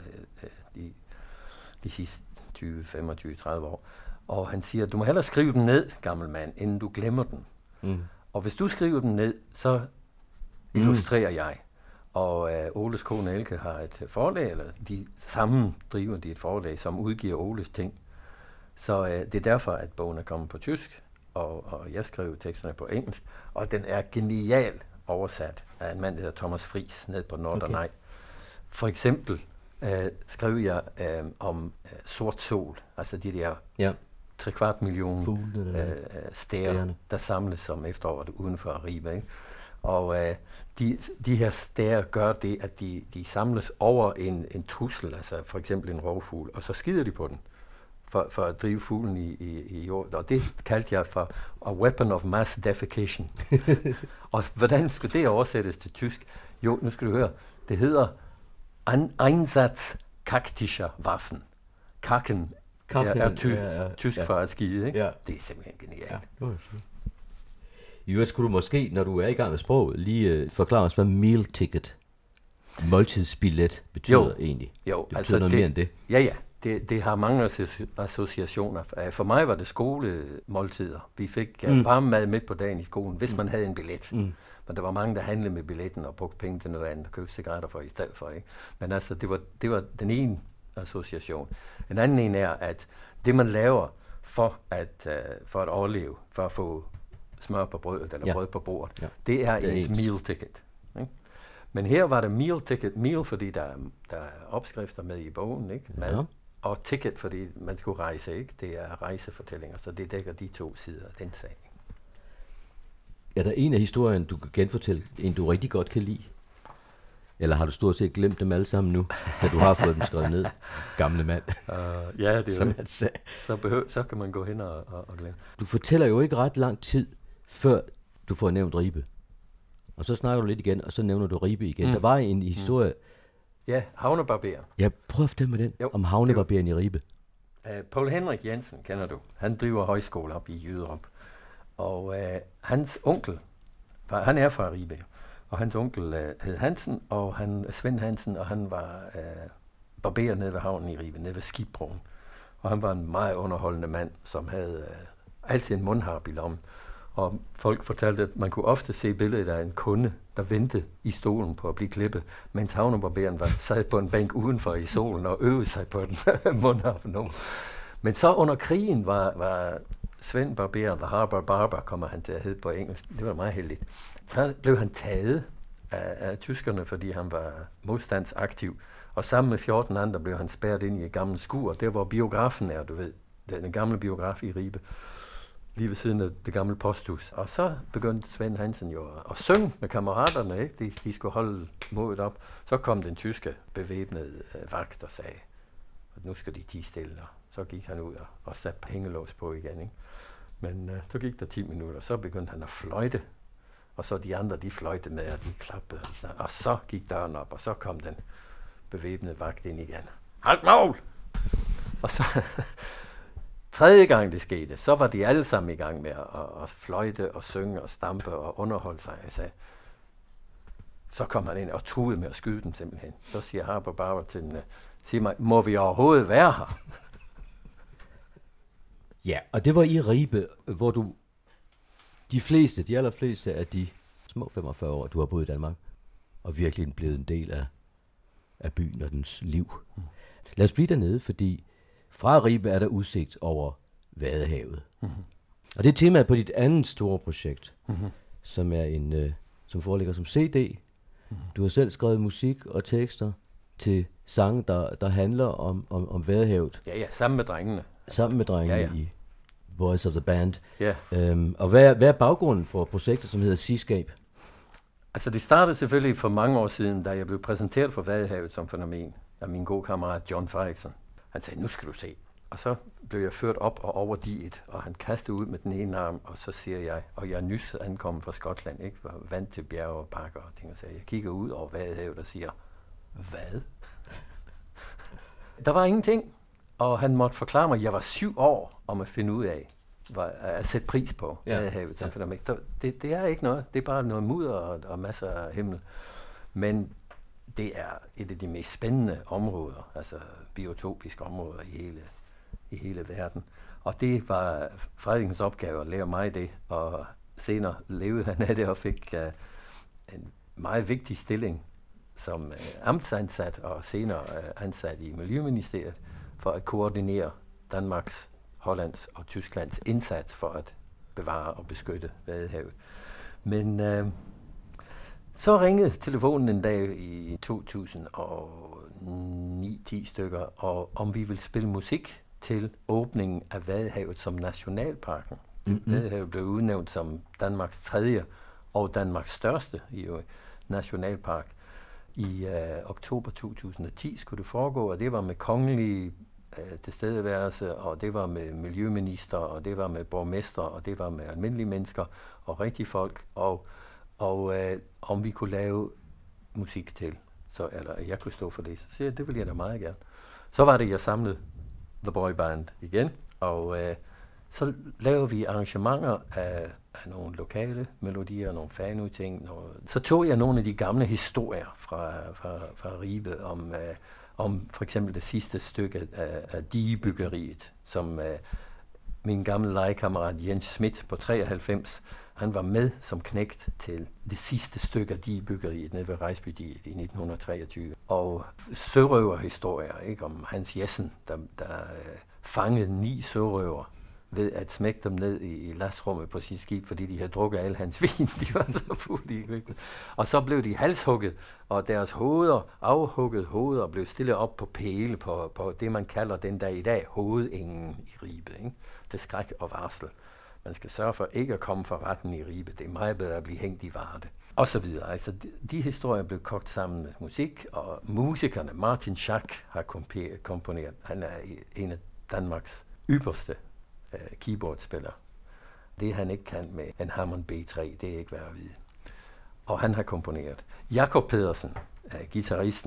de sidste 20, 25, 30 år. Og han siger, du må hellere skrive dem ned, gammel mand, inden du glemmer dem. Mm. Og hvis du skriver dem ned, så illustrerer jeg. Og Oles kone Elke har et forlag, eller de sammen driver de et forlag, som udgiver Oles ting. Så det er derfor, at bogen er kommet på tysk, og jeg skriver teksterne på engelsk. Og den er genial oversat af en mand, der hedder Thomas Friis, ned på Norderney. Okay. For eksempel skrev jeg om sort sol, altså de der 3/4 million stære, der samles om efteråret uden for Ribe. Ikke? Og de her stære gør det, at de samles over en trussel, altså for eksempel en rovfugl, og så skider de på den, for at drive fuglen i jorden. Og det kaldte jeg for a weapon of mass defecation. Og hvordan skulle det oversættes til tysk? Jo, nu skal du høre. Det hedder Einsatz kaktischer Waffen. Kakken er tysk for at skide, ikke? Ja. Det er simpelthen genialt. Ja.
I øvrigt skulle du måske, når du er i gang med sproget, lige forklare os, hvad meal ticket, måltidsbillet, betyder egentlig.
Jo,
det betyder noget mere end det.
Ja. Det har mange associationer. For mig var det skolemåltider. Vi fik varm mad midt på dagen i skolen, hvis man havde en billet. Mm. Men der var mange, der handlede med billetten og brugte penge til noget andet, og købte cigaretter for i stedet for. Ikke? Men altså, det var den ene association. En anden en er, at det man laver for at overleve, for at få smør på brødet eller brød på bordet, det er ens meal ticket. Ikke? Men her var det meal ticket, meal fordi der er opskrifter med i bogen, ikke? Mad. Og ticket, fordi man skulle rejse, ikke? Det er rejsefortællinger, så det dækker de 2 sider af den sag.
Er der en af historien, du kan genfortælle, en du rigtig godt kan lide? Eller har du stort set glemt dem alle sammen nu, da du har fået dem skrevet ned, gamle mand?
Ja, det er jo så kan man gå hen og glemme.
Du fortæller jo ikke ret lang tid, før du får nævnt Ribe. Og så snakker du lidt igen, og så nævner du Ribe igen. Der var en historie,
Ja, Havnebarber.
Jeg prøver at fortælle mig den,
Jo,
om havnebarberen i Ribe.
Poul Henrik Jensen, kender du. Han driver højskole op i Jyderup. Og hans onkel, han er fra Ribe, og hans onkel hed Hansen, og Svend Hansen, og han var barber nede ved havnen i Ribe, nede ved Skibroen. Og han var en meget underholdende mand, som havde altid en mundharp i lommen. Og folk fortalte, at man kunne ofte se billedet af en kunde, der ventede i stolen på at blive klippet, mens havnebarberen sad på en bænk udenfor i solen og øvede sig på den mundharpen. Men så under krigen var Svend Barber, The Harbor Barber, kommer han til at hedde på engelsk. Det var meget heldigt. Så blev han taget af tyskerne, fordi han var modstandsaktiv. Og sammen med 14 andre blev han spærret ind i et gammelt skur. Der hvor biografen er, du ved. Den gamle biograf i Ribe. Lige ved siden af det gamle posthus. Og så begyndte Svend Hansen jo at synge med kammeraterne, ikke? De skulle holde modet op. Så kom den tyske bevæbnede vagt og sagde, at nu skal de tie stille. Så gik han ud og satte hængelås på igen, ikke? Men så gik der 10 minutter, så begyndte han at fløjte. Og så de andre, de fløjte med, og de klappede. Og så gik døren op, og så kom den bevæbnede vagt ind igen. Halt mål! Og så... Tredje gang det skete, så var de alle sammen i gang med at fløjte og synge og stampe og underholde sig. Så kom han ind og truede med at skyde dem simpelthen. Så siger Harper Barber til dem, sig mig, må vi overhovedet være her?
Ja, og det var i Ribe, hvor du, de allerfleste af de små 45 år, du har boet i Danmark, og virkelig blevet en del af byen og dens liv. Lad os blive dernede, fordi fra Ribe er der udsigt over Vadehavet. Mm-hmm. Og det er temaet på dit andet store projekt, som er som foreligger som CD. Mm-hmm. Du har selv skrevet musik og tekster til sange, der handler om Vadehavet.
Ja, sammen med drengene.
Sammen med drengene i Voice of the Band.
Ja.
Og hvad er baggrunden for projektet, som hedder Seascape?
Altså det startede selvfølgelig for mange år siden, da jeg blev præsenteret for Vadehavet som fænomen af min gode kammerat John Frederiksen. Han sagde, nu skal du se. Og så blev jeg ført op og over diget, og han kastede ud med den ene arm, og så siger jeg, og jeg er nys ankommet fra Skotland, ikke? Var vant til bjerge og bakker og ting, og så jeg kigger ud over Vadehavet og siger, hvad? Der var ingenting, og han måtte forklare mig, at jeg var 7 år om at finde ud af, at sætte pris på Vadehavet. Ja. Det er ikke noget, det er bare noget mudder og masser af himmel. Men det er et af de mest spændende områder, altså biotopiske områder i hele verden. Og det var Fredriksens opgave at lære mig det, og senere levede han af det og fik en meget vigtig stilling som amtsansat og senere ansat i Miljøministeriet for at koordinere Danmarks, Hollands og Tysklands indsats for at bevare og beskytte Vadehavet. Men så ringede telefonen en dag i 2009-10 stykker, og om vi ville spille musik til åbningen af Vadehavet som nationalparken. Mm-hmm. Vadehavet blev udnævnt som Danmarks 3. og Danmarks største nationalpark. I oktober 2010 skulle det foregå, og det var med kongelig tilstedeværelse, og det var med miljøminister, og det var med borgmester, og det var med almindelige mennesker og rigtige folk, og om vi kunne lave musik til, eller jeg kunne stå for det, så siger jeg, det ville jeg da meget gerne. Så var det, jeg samlede The Boy Band igen, og så lavede vi arrangementer af nogle lokale melodier, nogle fanuting. Så tog jeg nogle af de gamle historier fra Ribe om for eksempel det sidste stykke af digebyggeriet, som min gamle legekammerat Jens Schmidt på 93, han var med som knægt til det sidste stykke af digebyggeriet nede ved Rejsbydiget i 1923. Og sørøverhistorier, ikke, om Hans Jessen, der fangede 9 sørøver ved at smække dem ned i lastrummet på sit skib, fordi de havde drukket al hans vin. De var så fulde. Og så blev de halshugget, og deres afhuggede hoveder blev stillet op på pæle på det, man kalder den der i dag hovedingen i Ribe. Ikke? Det skræk og varsel. Man skal sørge for ikke at komme for retten i Ribe. Det er meget bedre at blive hængt i Varde. Og så videre. Altså, de historier blev kogt sammen med musik, og musikerne, Martin Schack har komponeret. Han er en af Danmarks ypperste keyboardspiller. Det han ikke kan med en Hammond B3, det er ikke værd at vide. Og han har komponeret. Jakob Pedersen, guitaristen,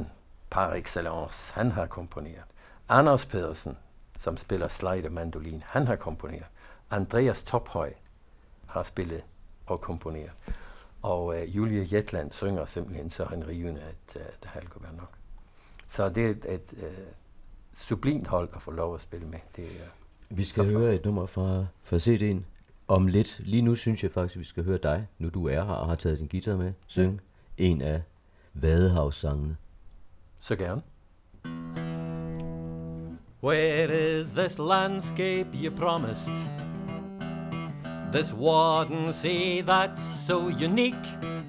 par excellence, han har komponeret. Anders Pedersen, som spiller slide mandolin, han har komponeret. Andreas Tophøj har spillet og komponeret. Og Julia Jetland synger simpelthen så henrivende, at det halv kunne være nok. Så det er et sublimt hold at få lov at spille med.
Vi skal høre et nummer fra CD'en om lidt. Lige nu synes jeg faktisk, at vi skal høre dig, nu du er her og har taget din guitar med, synge en af Vadehavssangene.
Så gerne.
Where is this landscape you promised? This Warden Sea that's so unique.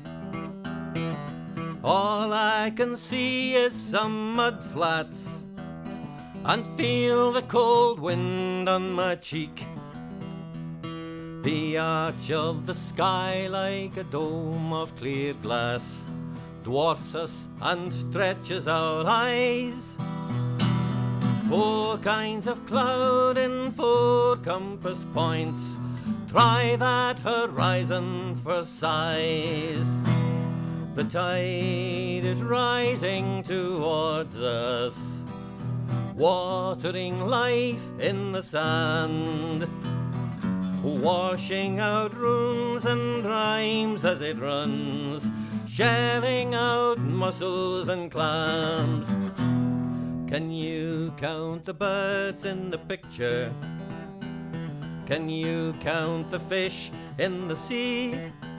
All I can see is some mud flats and feel the cold wind on my cheek. The arch of the sky like a dome of clear glass dwarfs us and stretches our eyes. 4 kinds of cloud in 4 compass points try that horizon for size. The tide is rising towards us, watering life in the sand, washing out runes and rhymes as it runs, shelling out mussels and clams. Can you count the birds in the picture? Can you count the fish in the sea?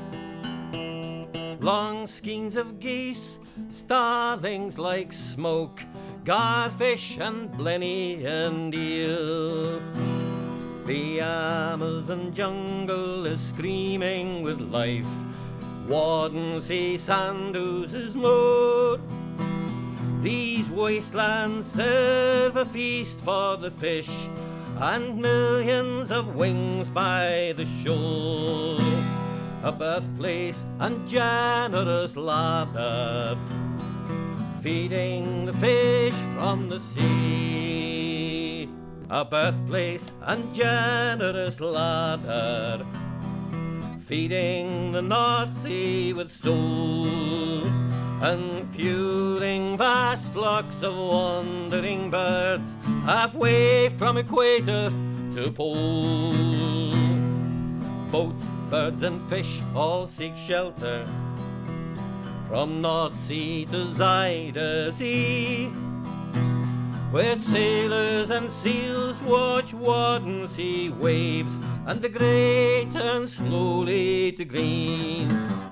Long skeins of geese, starlings like smoke, garfish and blenny and eel. The Amazon jungle is screaming with life. Warden Sea sand oozes more. These wastelands serve a feast for the fish and millions of wings by the shore. A birthplace and generous larder, feeding the fish from the sea. A birthplace and generous larder, feeding the North Sea with soul, and fueling vast flocks of wandering birds halfway from equator to pole. Boats, birds and fish all seek shelter from North Sea to Zuyder Zee, where sailors and seals watch Warden Sea waves and the grey turn slowly to green.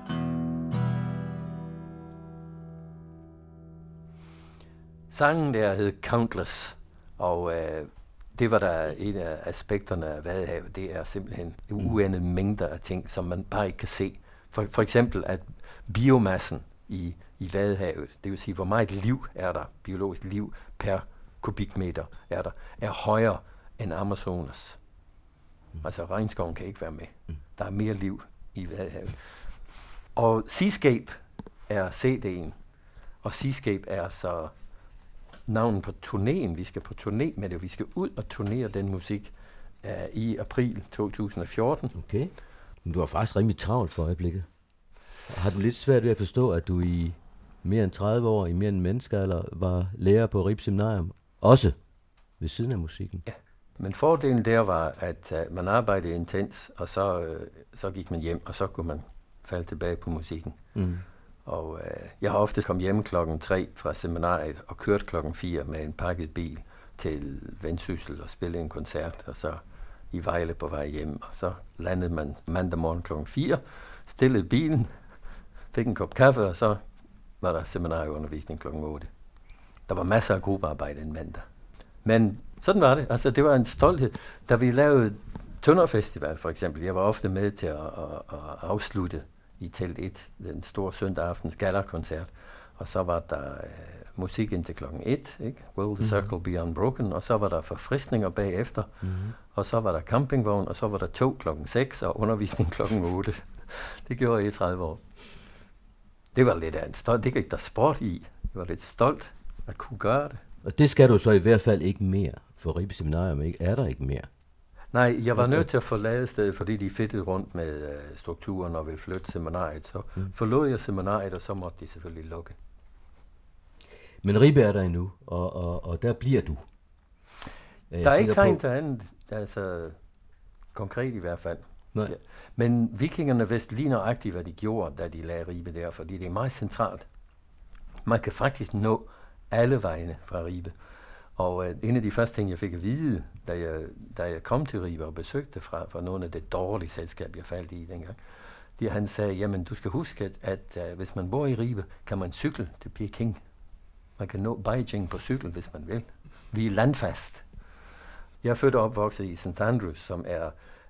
Sangen der hed Countless, og det var der et af aspekterne af Vadehavet. Det er simpelthen uendede mængder af ting, som man bare ikke kan se. For eksempel at biomassen i Vadehavet, det vil sige, hvor meget liv er der, biologisk liv per kubikmeter er højere end Amazonas. Altså regnskoven kan ikke være med. Der er mere liv i Vadehavet. Og Seascape er CD'en, og Seascape er så navnet på turnéen. Vi skal på turné med det. Vi skal ud og turnere den musik i april 2014.
Okay. Men du har faktisk rimelig travlt for øjeblikket. Har du lidt svært ved at forstå, at du i mere end 30 år, i mere end menneskealder, var lærer på Ribe Seminarium, også ved siden af musikken?
Ja, men fordelen der var, at man arbejdede intens, og så gik man hjem, og så kunne man falde tilbage på musikken. Mm. Og jeg har ofte kommet hjem 3:00 fra seminariet og kørt 4:00 med en pakket bil til Vendsyssel og spille en koncert, og så i Vejle på vej hjem. Og så landede man mandag morgen 4:00, stillede bilen, fik en kop kaffe, og så var der seminarieundervisning 8:00. Der var masser af gruppearbejde en mandag. Men sådan var det. Altså, det var en stolthed. Da vi lavede Tønder Festival for eksempel, jeg var ofte med til at afslutte i Telt 1, den store søndag aftens gala-koncert. Og så var der musik indtil 1:00, ikke? Will the Circle Be Unbroken, og så var der forfriskninger bagefter, og så var der campingvogn, og så var der tog 6:00 og undervisning 8:00. Det gjorde jeg i 30 år. Det var lidt af en stolt. Det gik der sport i. Jeg var lidt stolt at kunne gøre det.
Og det skal du så i hvert fald ikke mere, for Ribe Seminarium er der ikke mere.
Nej, jeg var nødt til at forlade stedet, fordi de fedtede rundt med strukturen og ville flytte seminariet. Så forlod jeg seminariet, og så måtte de selvfølgelig lukke.
Men Ribe er der endnu, og der bliver du.
Der er ikke tegn til andet, altså konkret i hvert fald.
Nej.
Ja. Men vikingerne vidste lige nøjagtigt, hvad de gjorde, da de lagde Ribe der, fordi det er meget centralt. Man kan faktisk nå alle vejene fra Ribe. Og en af de første ting, jeg fik at vide, da jeg kom til Ribe og besøgte fra nogle af det dårlige selskab, jeg faldt i dengang, han sagde, jamen du skal huske, at hvis man bor i Ribe, kan man cykle til Peking. Man kan nå Beijing på cykel, hvis man vil. Vi er landfast. Jeg er født og opvokset i St. Andrews, som er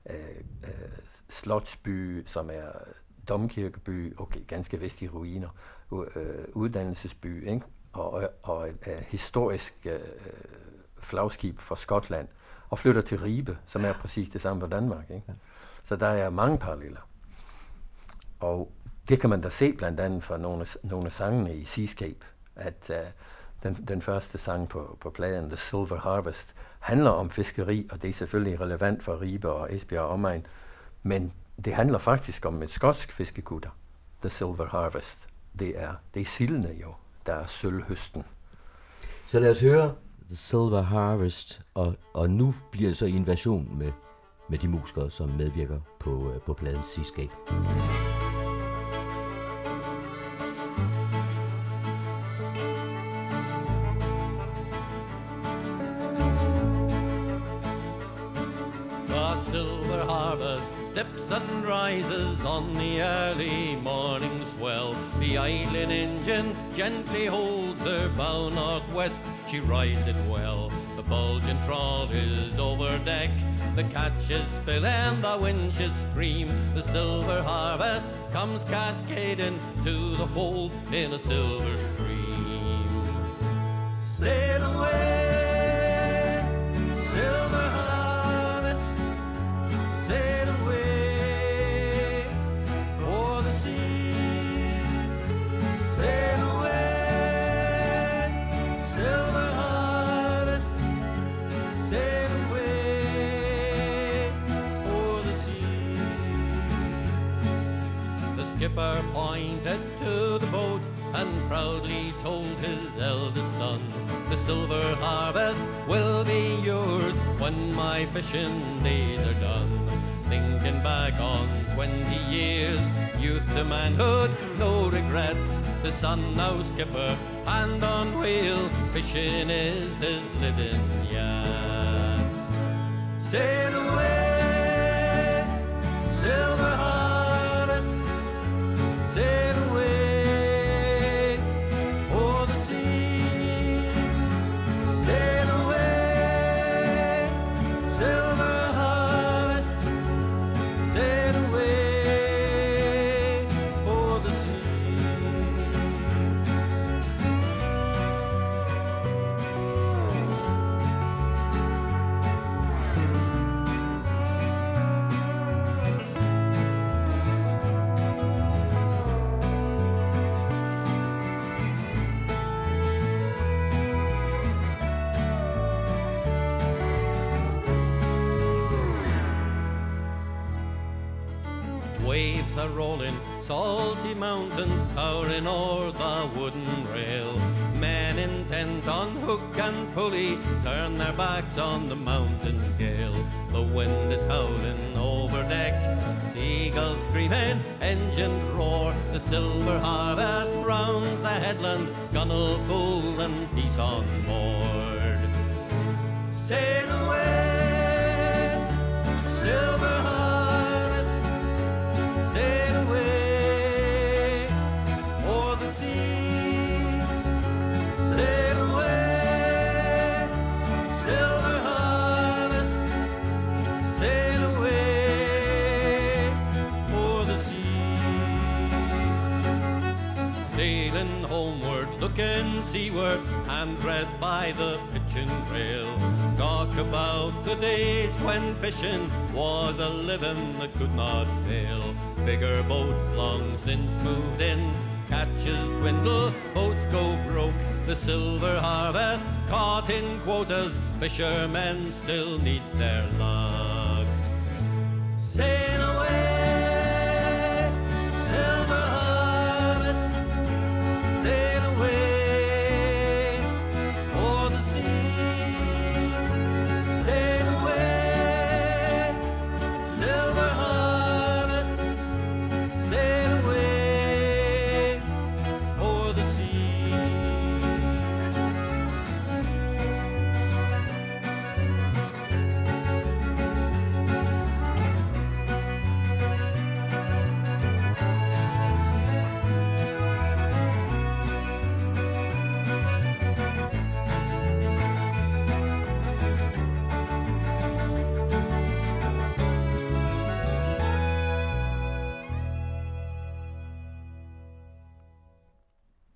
slotsby, som er domkirkeby, okay, ganske vist i ruiner, uddannelsesby, ikke? Og et historisk flagskib for Skotland, og flytter til Ribe, som er præcis det samme for Danmark. Ikke? Så der er mange paralleller. Og det kan man da se blandt andet fra nogle af sangene i Seascape, at den første sang på pladen, The Silver Harvest, handler om fiskeri, og det er selvfølgelig relevant for Ribe og Esbjerg og omegn, men det handler faktisk om et skotsk fiskekutter, The Silver Harvest. Det er sildene jo, der er sølvhøsten.
Så lad os høre The Silver Harvest, og nu bliver det så en version med de musikere, som medvirker på pladen Seascape.
Dips and rises on the early morning swell. The Eileen engine gently holds her bow northwest. She rides it well. The bulging trawl is over deck. The catches spill and the winches scream. The silver harvest comes cascading to the hold in a silver stream. Sail away, silver harvest, sail away. Sail away, silver harvest, sail away o'er the sea. The skipper pointed to the boat and proudly told his eldest son, the silver harvest will be yours when my fishing days are done. Thinking back on 20 years, youth to manhood, no regrets. The son now skipper, hand on wheel, fishing is his living yet. Sail away, silver harvest, sail away o'er the sea. Sail away, silver harvest, sail away o'er the sea. Waves are rolling, salty mountains towering o'er the wooden rail. Men intent on hook and pulley turn their backs on the mountain gale. The wind is howling over deck, seagulls screaming, engines roar. The silver harvest rounds the headland, gunwale full and peace on board. Sail away, silver harvest, sail away o'er the sea. Sail away, silver harvest, sail away o'er the sea. Sailing homeward, looking seaward, and rest by the pitching rail. Talk about the days when fishing was a living that could not fail. Bigger boats long since moved in, catches dwindle, boats go broke. The silver harvest caught in quotas, fishermen still need their luck. Sail away, silver harvest, sail away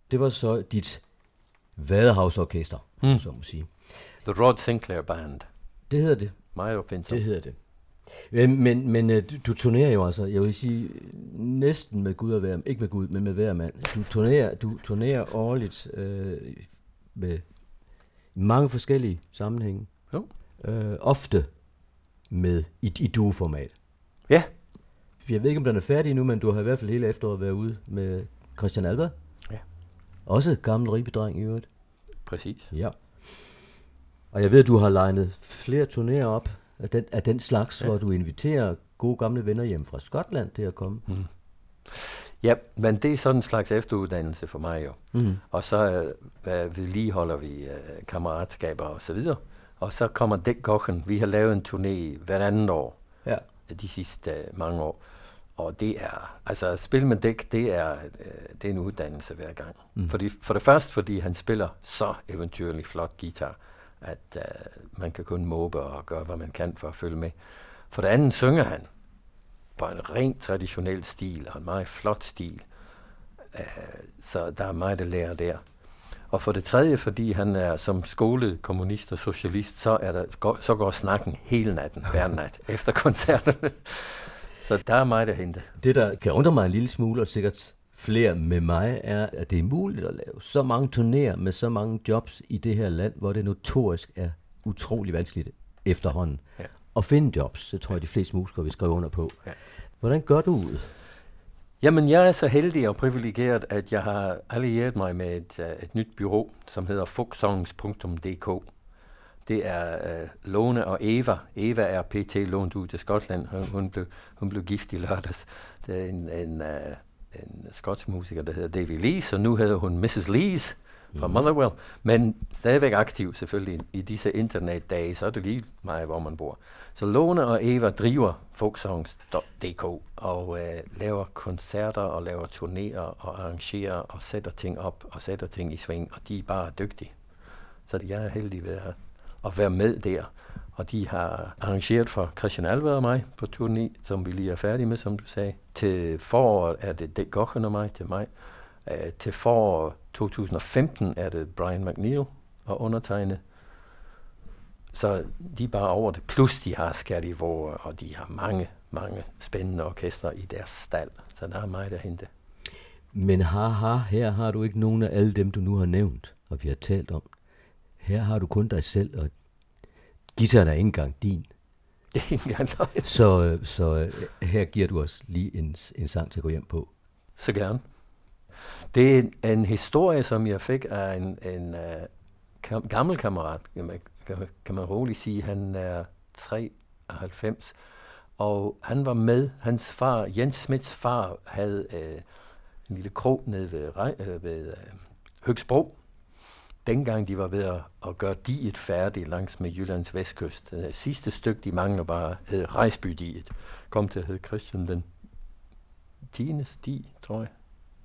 Det var så dit Vadehavsorkester, så må sige.
The Rod Sinclair Band.
Det hedder det.
Meget opfindsomt.
Det hedder det. Men du turnerer jo altså, jeg vil sige, næsten med Gud og hver, ikke med Gud, men med hver mand. Du turnerer årligt med mange forskellige sammenhænge.
Jo.
Ofte med i duoformat.
Ja.
Jeg ved ikke, om den er færdig nu, men du har i hvert fald hele efteråret været ude med Christian Alvad.
Ja.
Også gammel ribedreng i øvrigt.
Præcis.
Ja. Og jeg ved, at du har legnet flere turnéer op af den slags, hvor du inviterer gode gamle venner hjem fra Skotland til at komme.
Mm. Ja, men det er sådan en slags efteruddannelse for mig jo. Mm. Og så vedligeholder vi kammeratskaber og så videre. Og så kommer Dækkochen. Vi har lavet en turné hver andet år. Ja. De sidste mange år. Og det er, altså at spille med Dæk, det er en uddannelse hver gang. Mm. For det første, fordi han spiller så eventyrligt flot guitar, at man kan kun måbe og gøre, hvad man kan for at følge med. For det andet synger han på en rent traditionel stil, og en meget flot stil. Så der er meget at lære der. Og for det tredje, fordi han er som skolet kommunist og socialist, så går snakken hele natten, hver nat, efter koncerterne. Så der er meget at hente.
Det, der kan undre mig en lille smule, og sikkert flere med mig, er, at det er muligt at lave så mange turnéer med så mange jobs i det her land, hvor det notorisk er utrolig vanskeligt efterhånden. Ja. At finde jobs, det tror jeg, de fleste musikere vil skrive under på. Ja. Hvordan gør du ud?
Jamen, jeg er så heldig og privilegeret, at jeg har allieret mig med et nyt bureau, som hedder folksongs.dk. Det er Lone og Eva. Eva er pt. Lånt ud til Skotland. Hun blev gift i lørdags. Det er en skotsk musiker, der hedder Davy Lees, og nu hedder hun Mrs. Lees fra Motherwell. Men stadigvæk aktiv selvfølgelig i disse internetdage, så er det lige meget, hvor man bor. Så Lone og Eva driver folksongs.dk og laver koncerter og laver turnéer og arrangerer og sætter ting op og sætter ting i sving, og de er bare dygtige. Så jeg er heldig ved at være med der. Og de har arrangeret for Christian Alvad og mig på turné, som vi lige er færdige med, som du sagde. Til foråret er det Dækkochen og mig til mig. Til foråret 2015 er det Brian McNeil og undertegnet. Så de er bare over det. Plus de har Skærdivoer, og de har mange, mange spændende orkester i deres stald. Så der er meget at hente.
Men her har du ikke nogen af alle dem, du nu har nævnt, og vi har talt om. Her har du kun dig selv, og guitaren er ikke engang din.
Det er ikke engang løgn.
Så her giver du os lige en sang til at gå hjem på.
Så gerne. Det er en historie, som jeg fik af en gammel kammerat, kan man roligt sige. Han er 93, og han var med. Hans far, Jens Smits far, havde en lille krog nede ved Høgsbro. Dengang de var ved at gøre diget færdigt langs med Jyllands vestkyst. Det sidste stykke, de mangler bare, hed Rejsby-diget. Kom til at hedde Christian den 10. sti, tror jeg.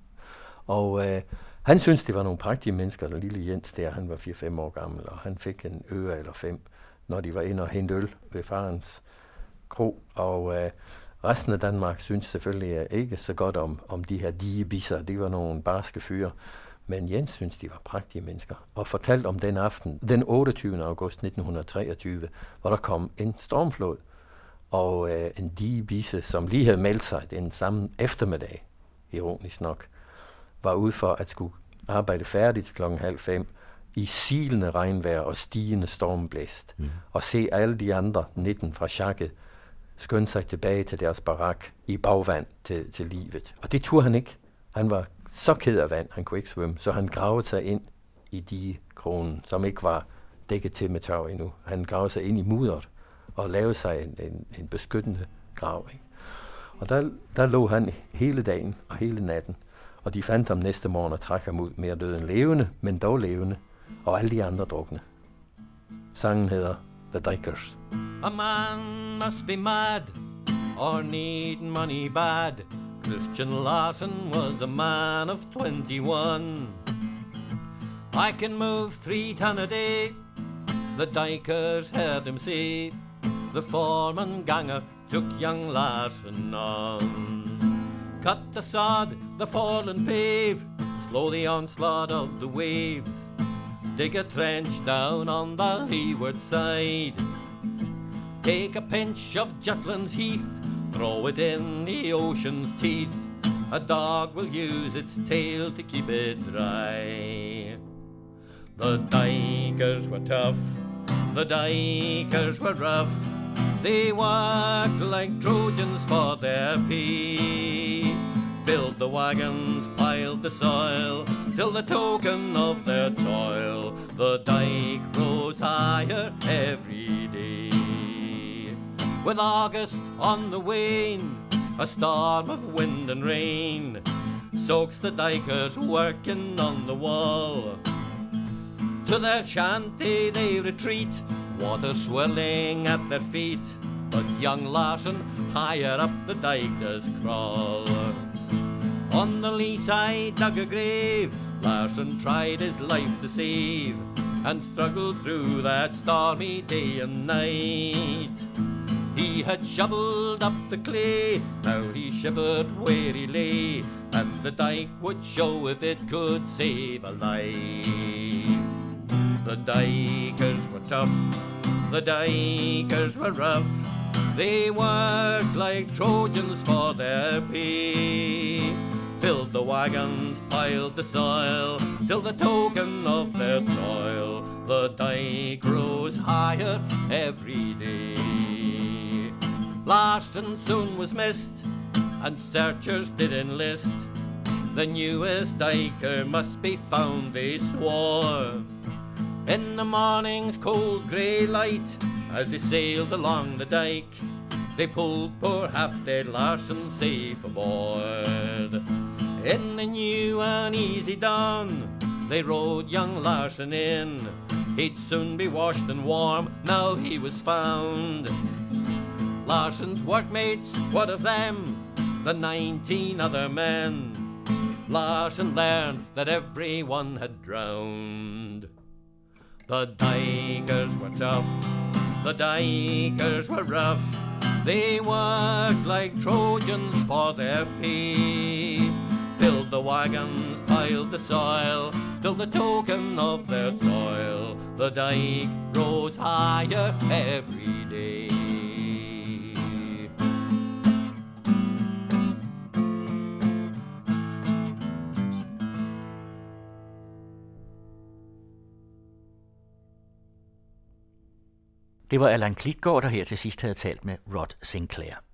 Og han syntes, det var nogle prægtige mennesker, og lille Jens der, han var 4-5 år gammel, og han fik en øre eller 5, når de var inde og hente øl ved farens krog. Og resten af Danmark synes selvfølgelig ikke så godt om de her digebisser. De var nogle barske fyre. Men Jens synes, de var prægtige mennesker, og fortalte om den aften, den 28. august 1923, hvor der kom en stormflod, og en digebisse, som lige havde meldt sig den samme eftermiddag, ironisk nok, var ude for at skulle arbejde færdigt til 4:30 i silende regnvejr og stigende stormblæst, og se alle de andre 19 fra sjakket skynde sig tilbage til deres barak i bagvand til livet. Og det turde han ikke. Han var så ked af vand, han kunne ikke svømme, så han gravede sig ind i digekronen, som ikke var dækket til med tørv endnu. Han gravede sig ind i mudderet og lavede sig en beskyttende grav. Ikke? Og der lå han hele dagen og hele natten, og de fandt ham næste morgen og trak ham ud, mere død end levende, men dog levende, og alle de andre drukne. Sangen hedder The Drinkers.
A man must be mad or need money bad. Christian Larson was a man of 21. I can move 3 ton a day, the dikers heard him say. The foreman ganger took young Larson on. Cut the sod, the fallen pave, slow the onslaught of the waves. Dig a trench down on the leeward side. Take a pinch of Jutland's heath, throw it in the ocean's teeth. A dog will use its tail to keep it dry. The dykers were tough, the dykers were rough. They worked like Trojans for their pay. Filled the wagons, piled the soil, till the token of their toil, the dike rose higher every day. With August on the wane, a storm of wind and rain soaks the dykers working on the wall. To their shanty they retreat, water swirling at their feet, but young Larson higher up the dike does crawl. On the lee side dug a grave, Larson tried his life to save, and struggled through that stormy day and night. He had shovelled up the clay, now he shivered where he lay, and the dike would show if it could save a life. The dykers were tough, the dykers were rough. They worked like Trojans for their pay. Filled the wagons, piled the soil, till the token of their toil, the dike rose higher every day. Larson soon was missed, and searchers did enlist. The newest diker must be found, they swore. In the morning's cold grey light, as they sailed along the dike, they pulled poor half-dead Larson safe aboard. In the new and easy dawn, they rowed young Larson in. He'd soon be washed and warm, now he was found. Larson's workmates, what of them? The 19 other men. Larson learned that everyone had drowned. The dykers were tough, the dykers were rough. They worked like Trojans for their pay. Filled the wagons, piled the soil, till the token of their toil, the dike rose higher every day.
Det var Allan Klitgaard, der her til sidst havde talt med Rod Sinclair.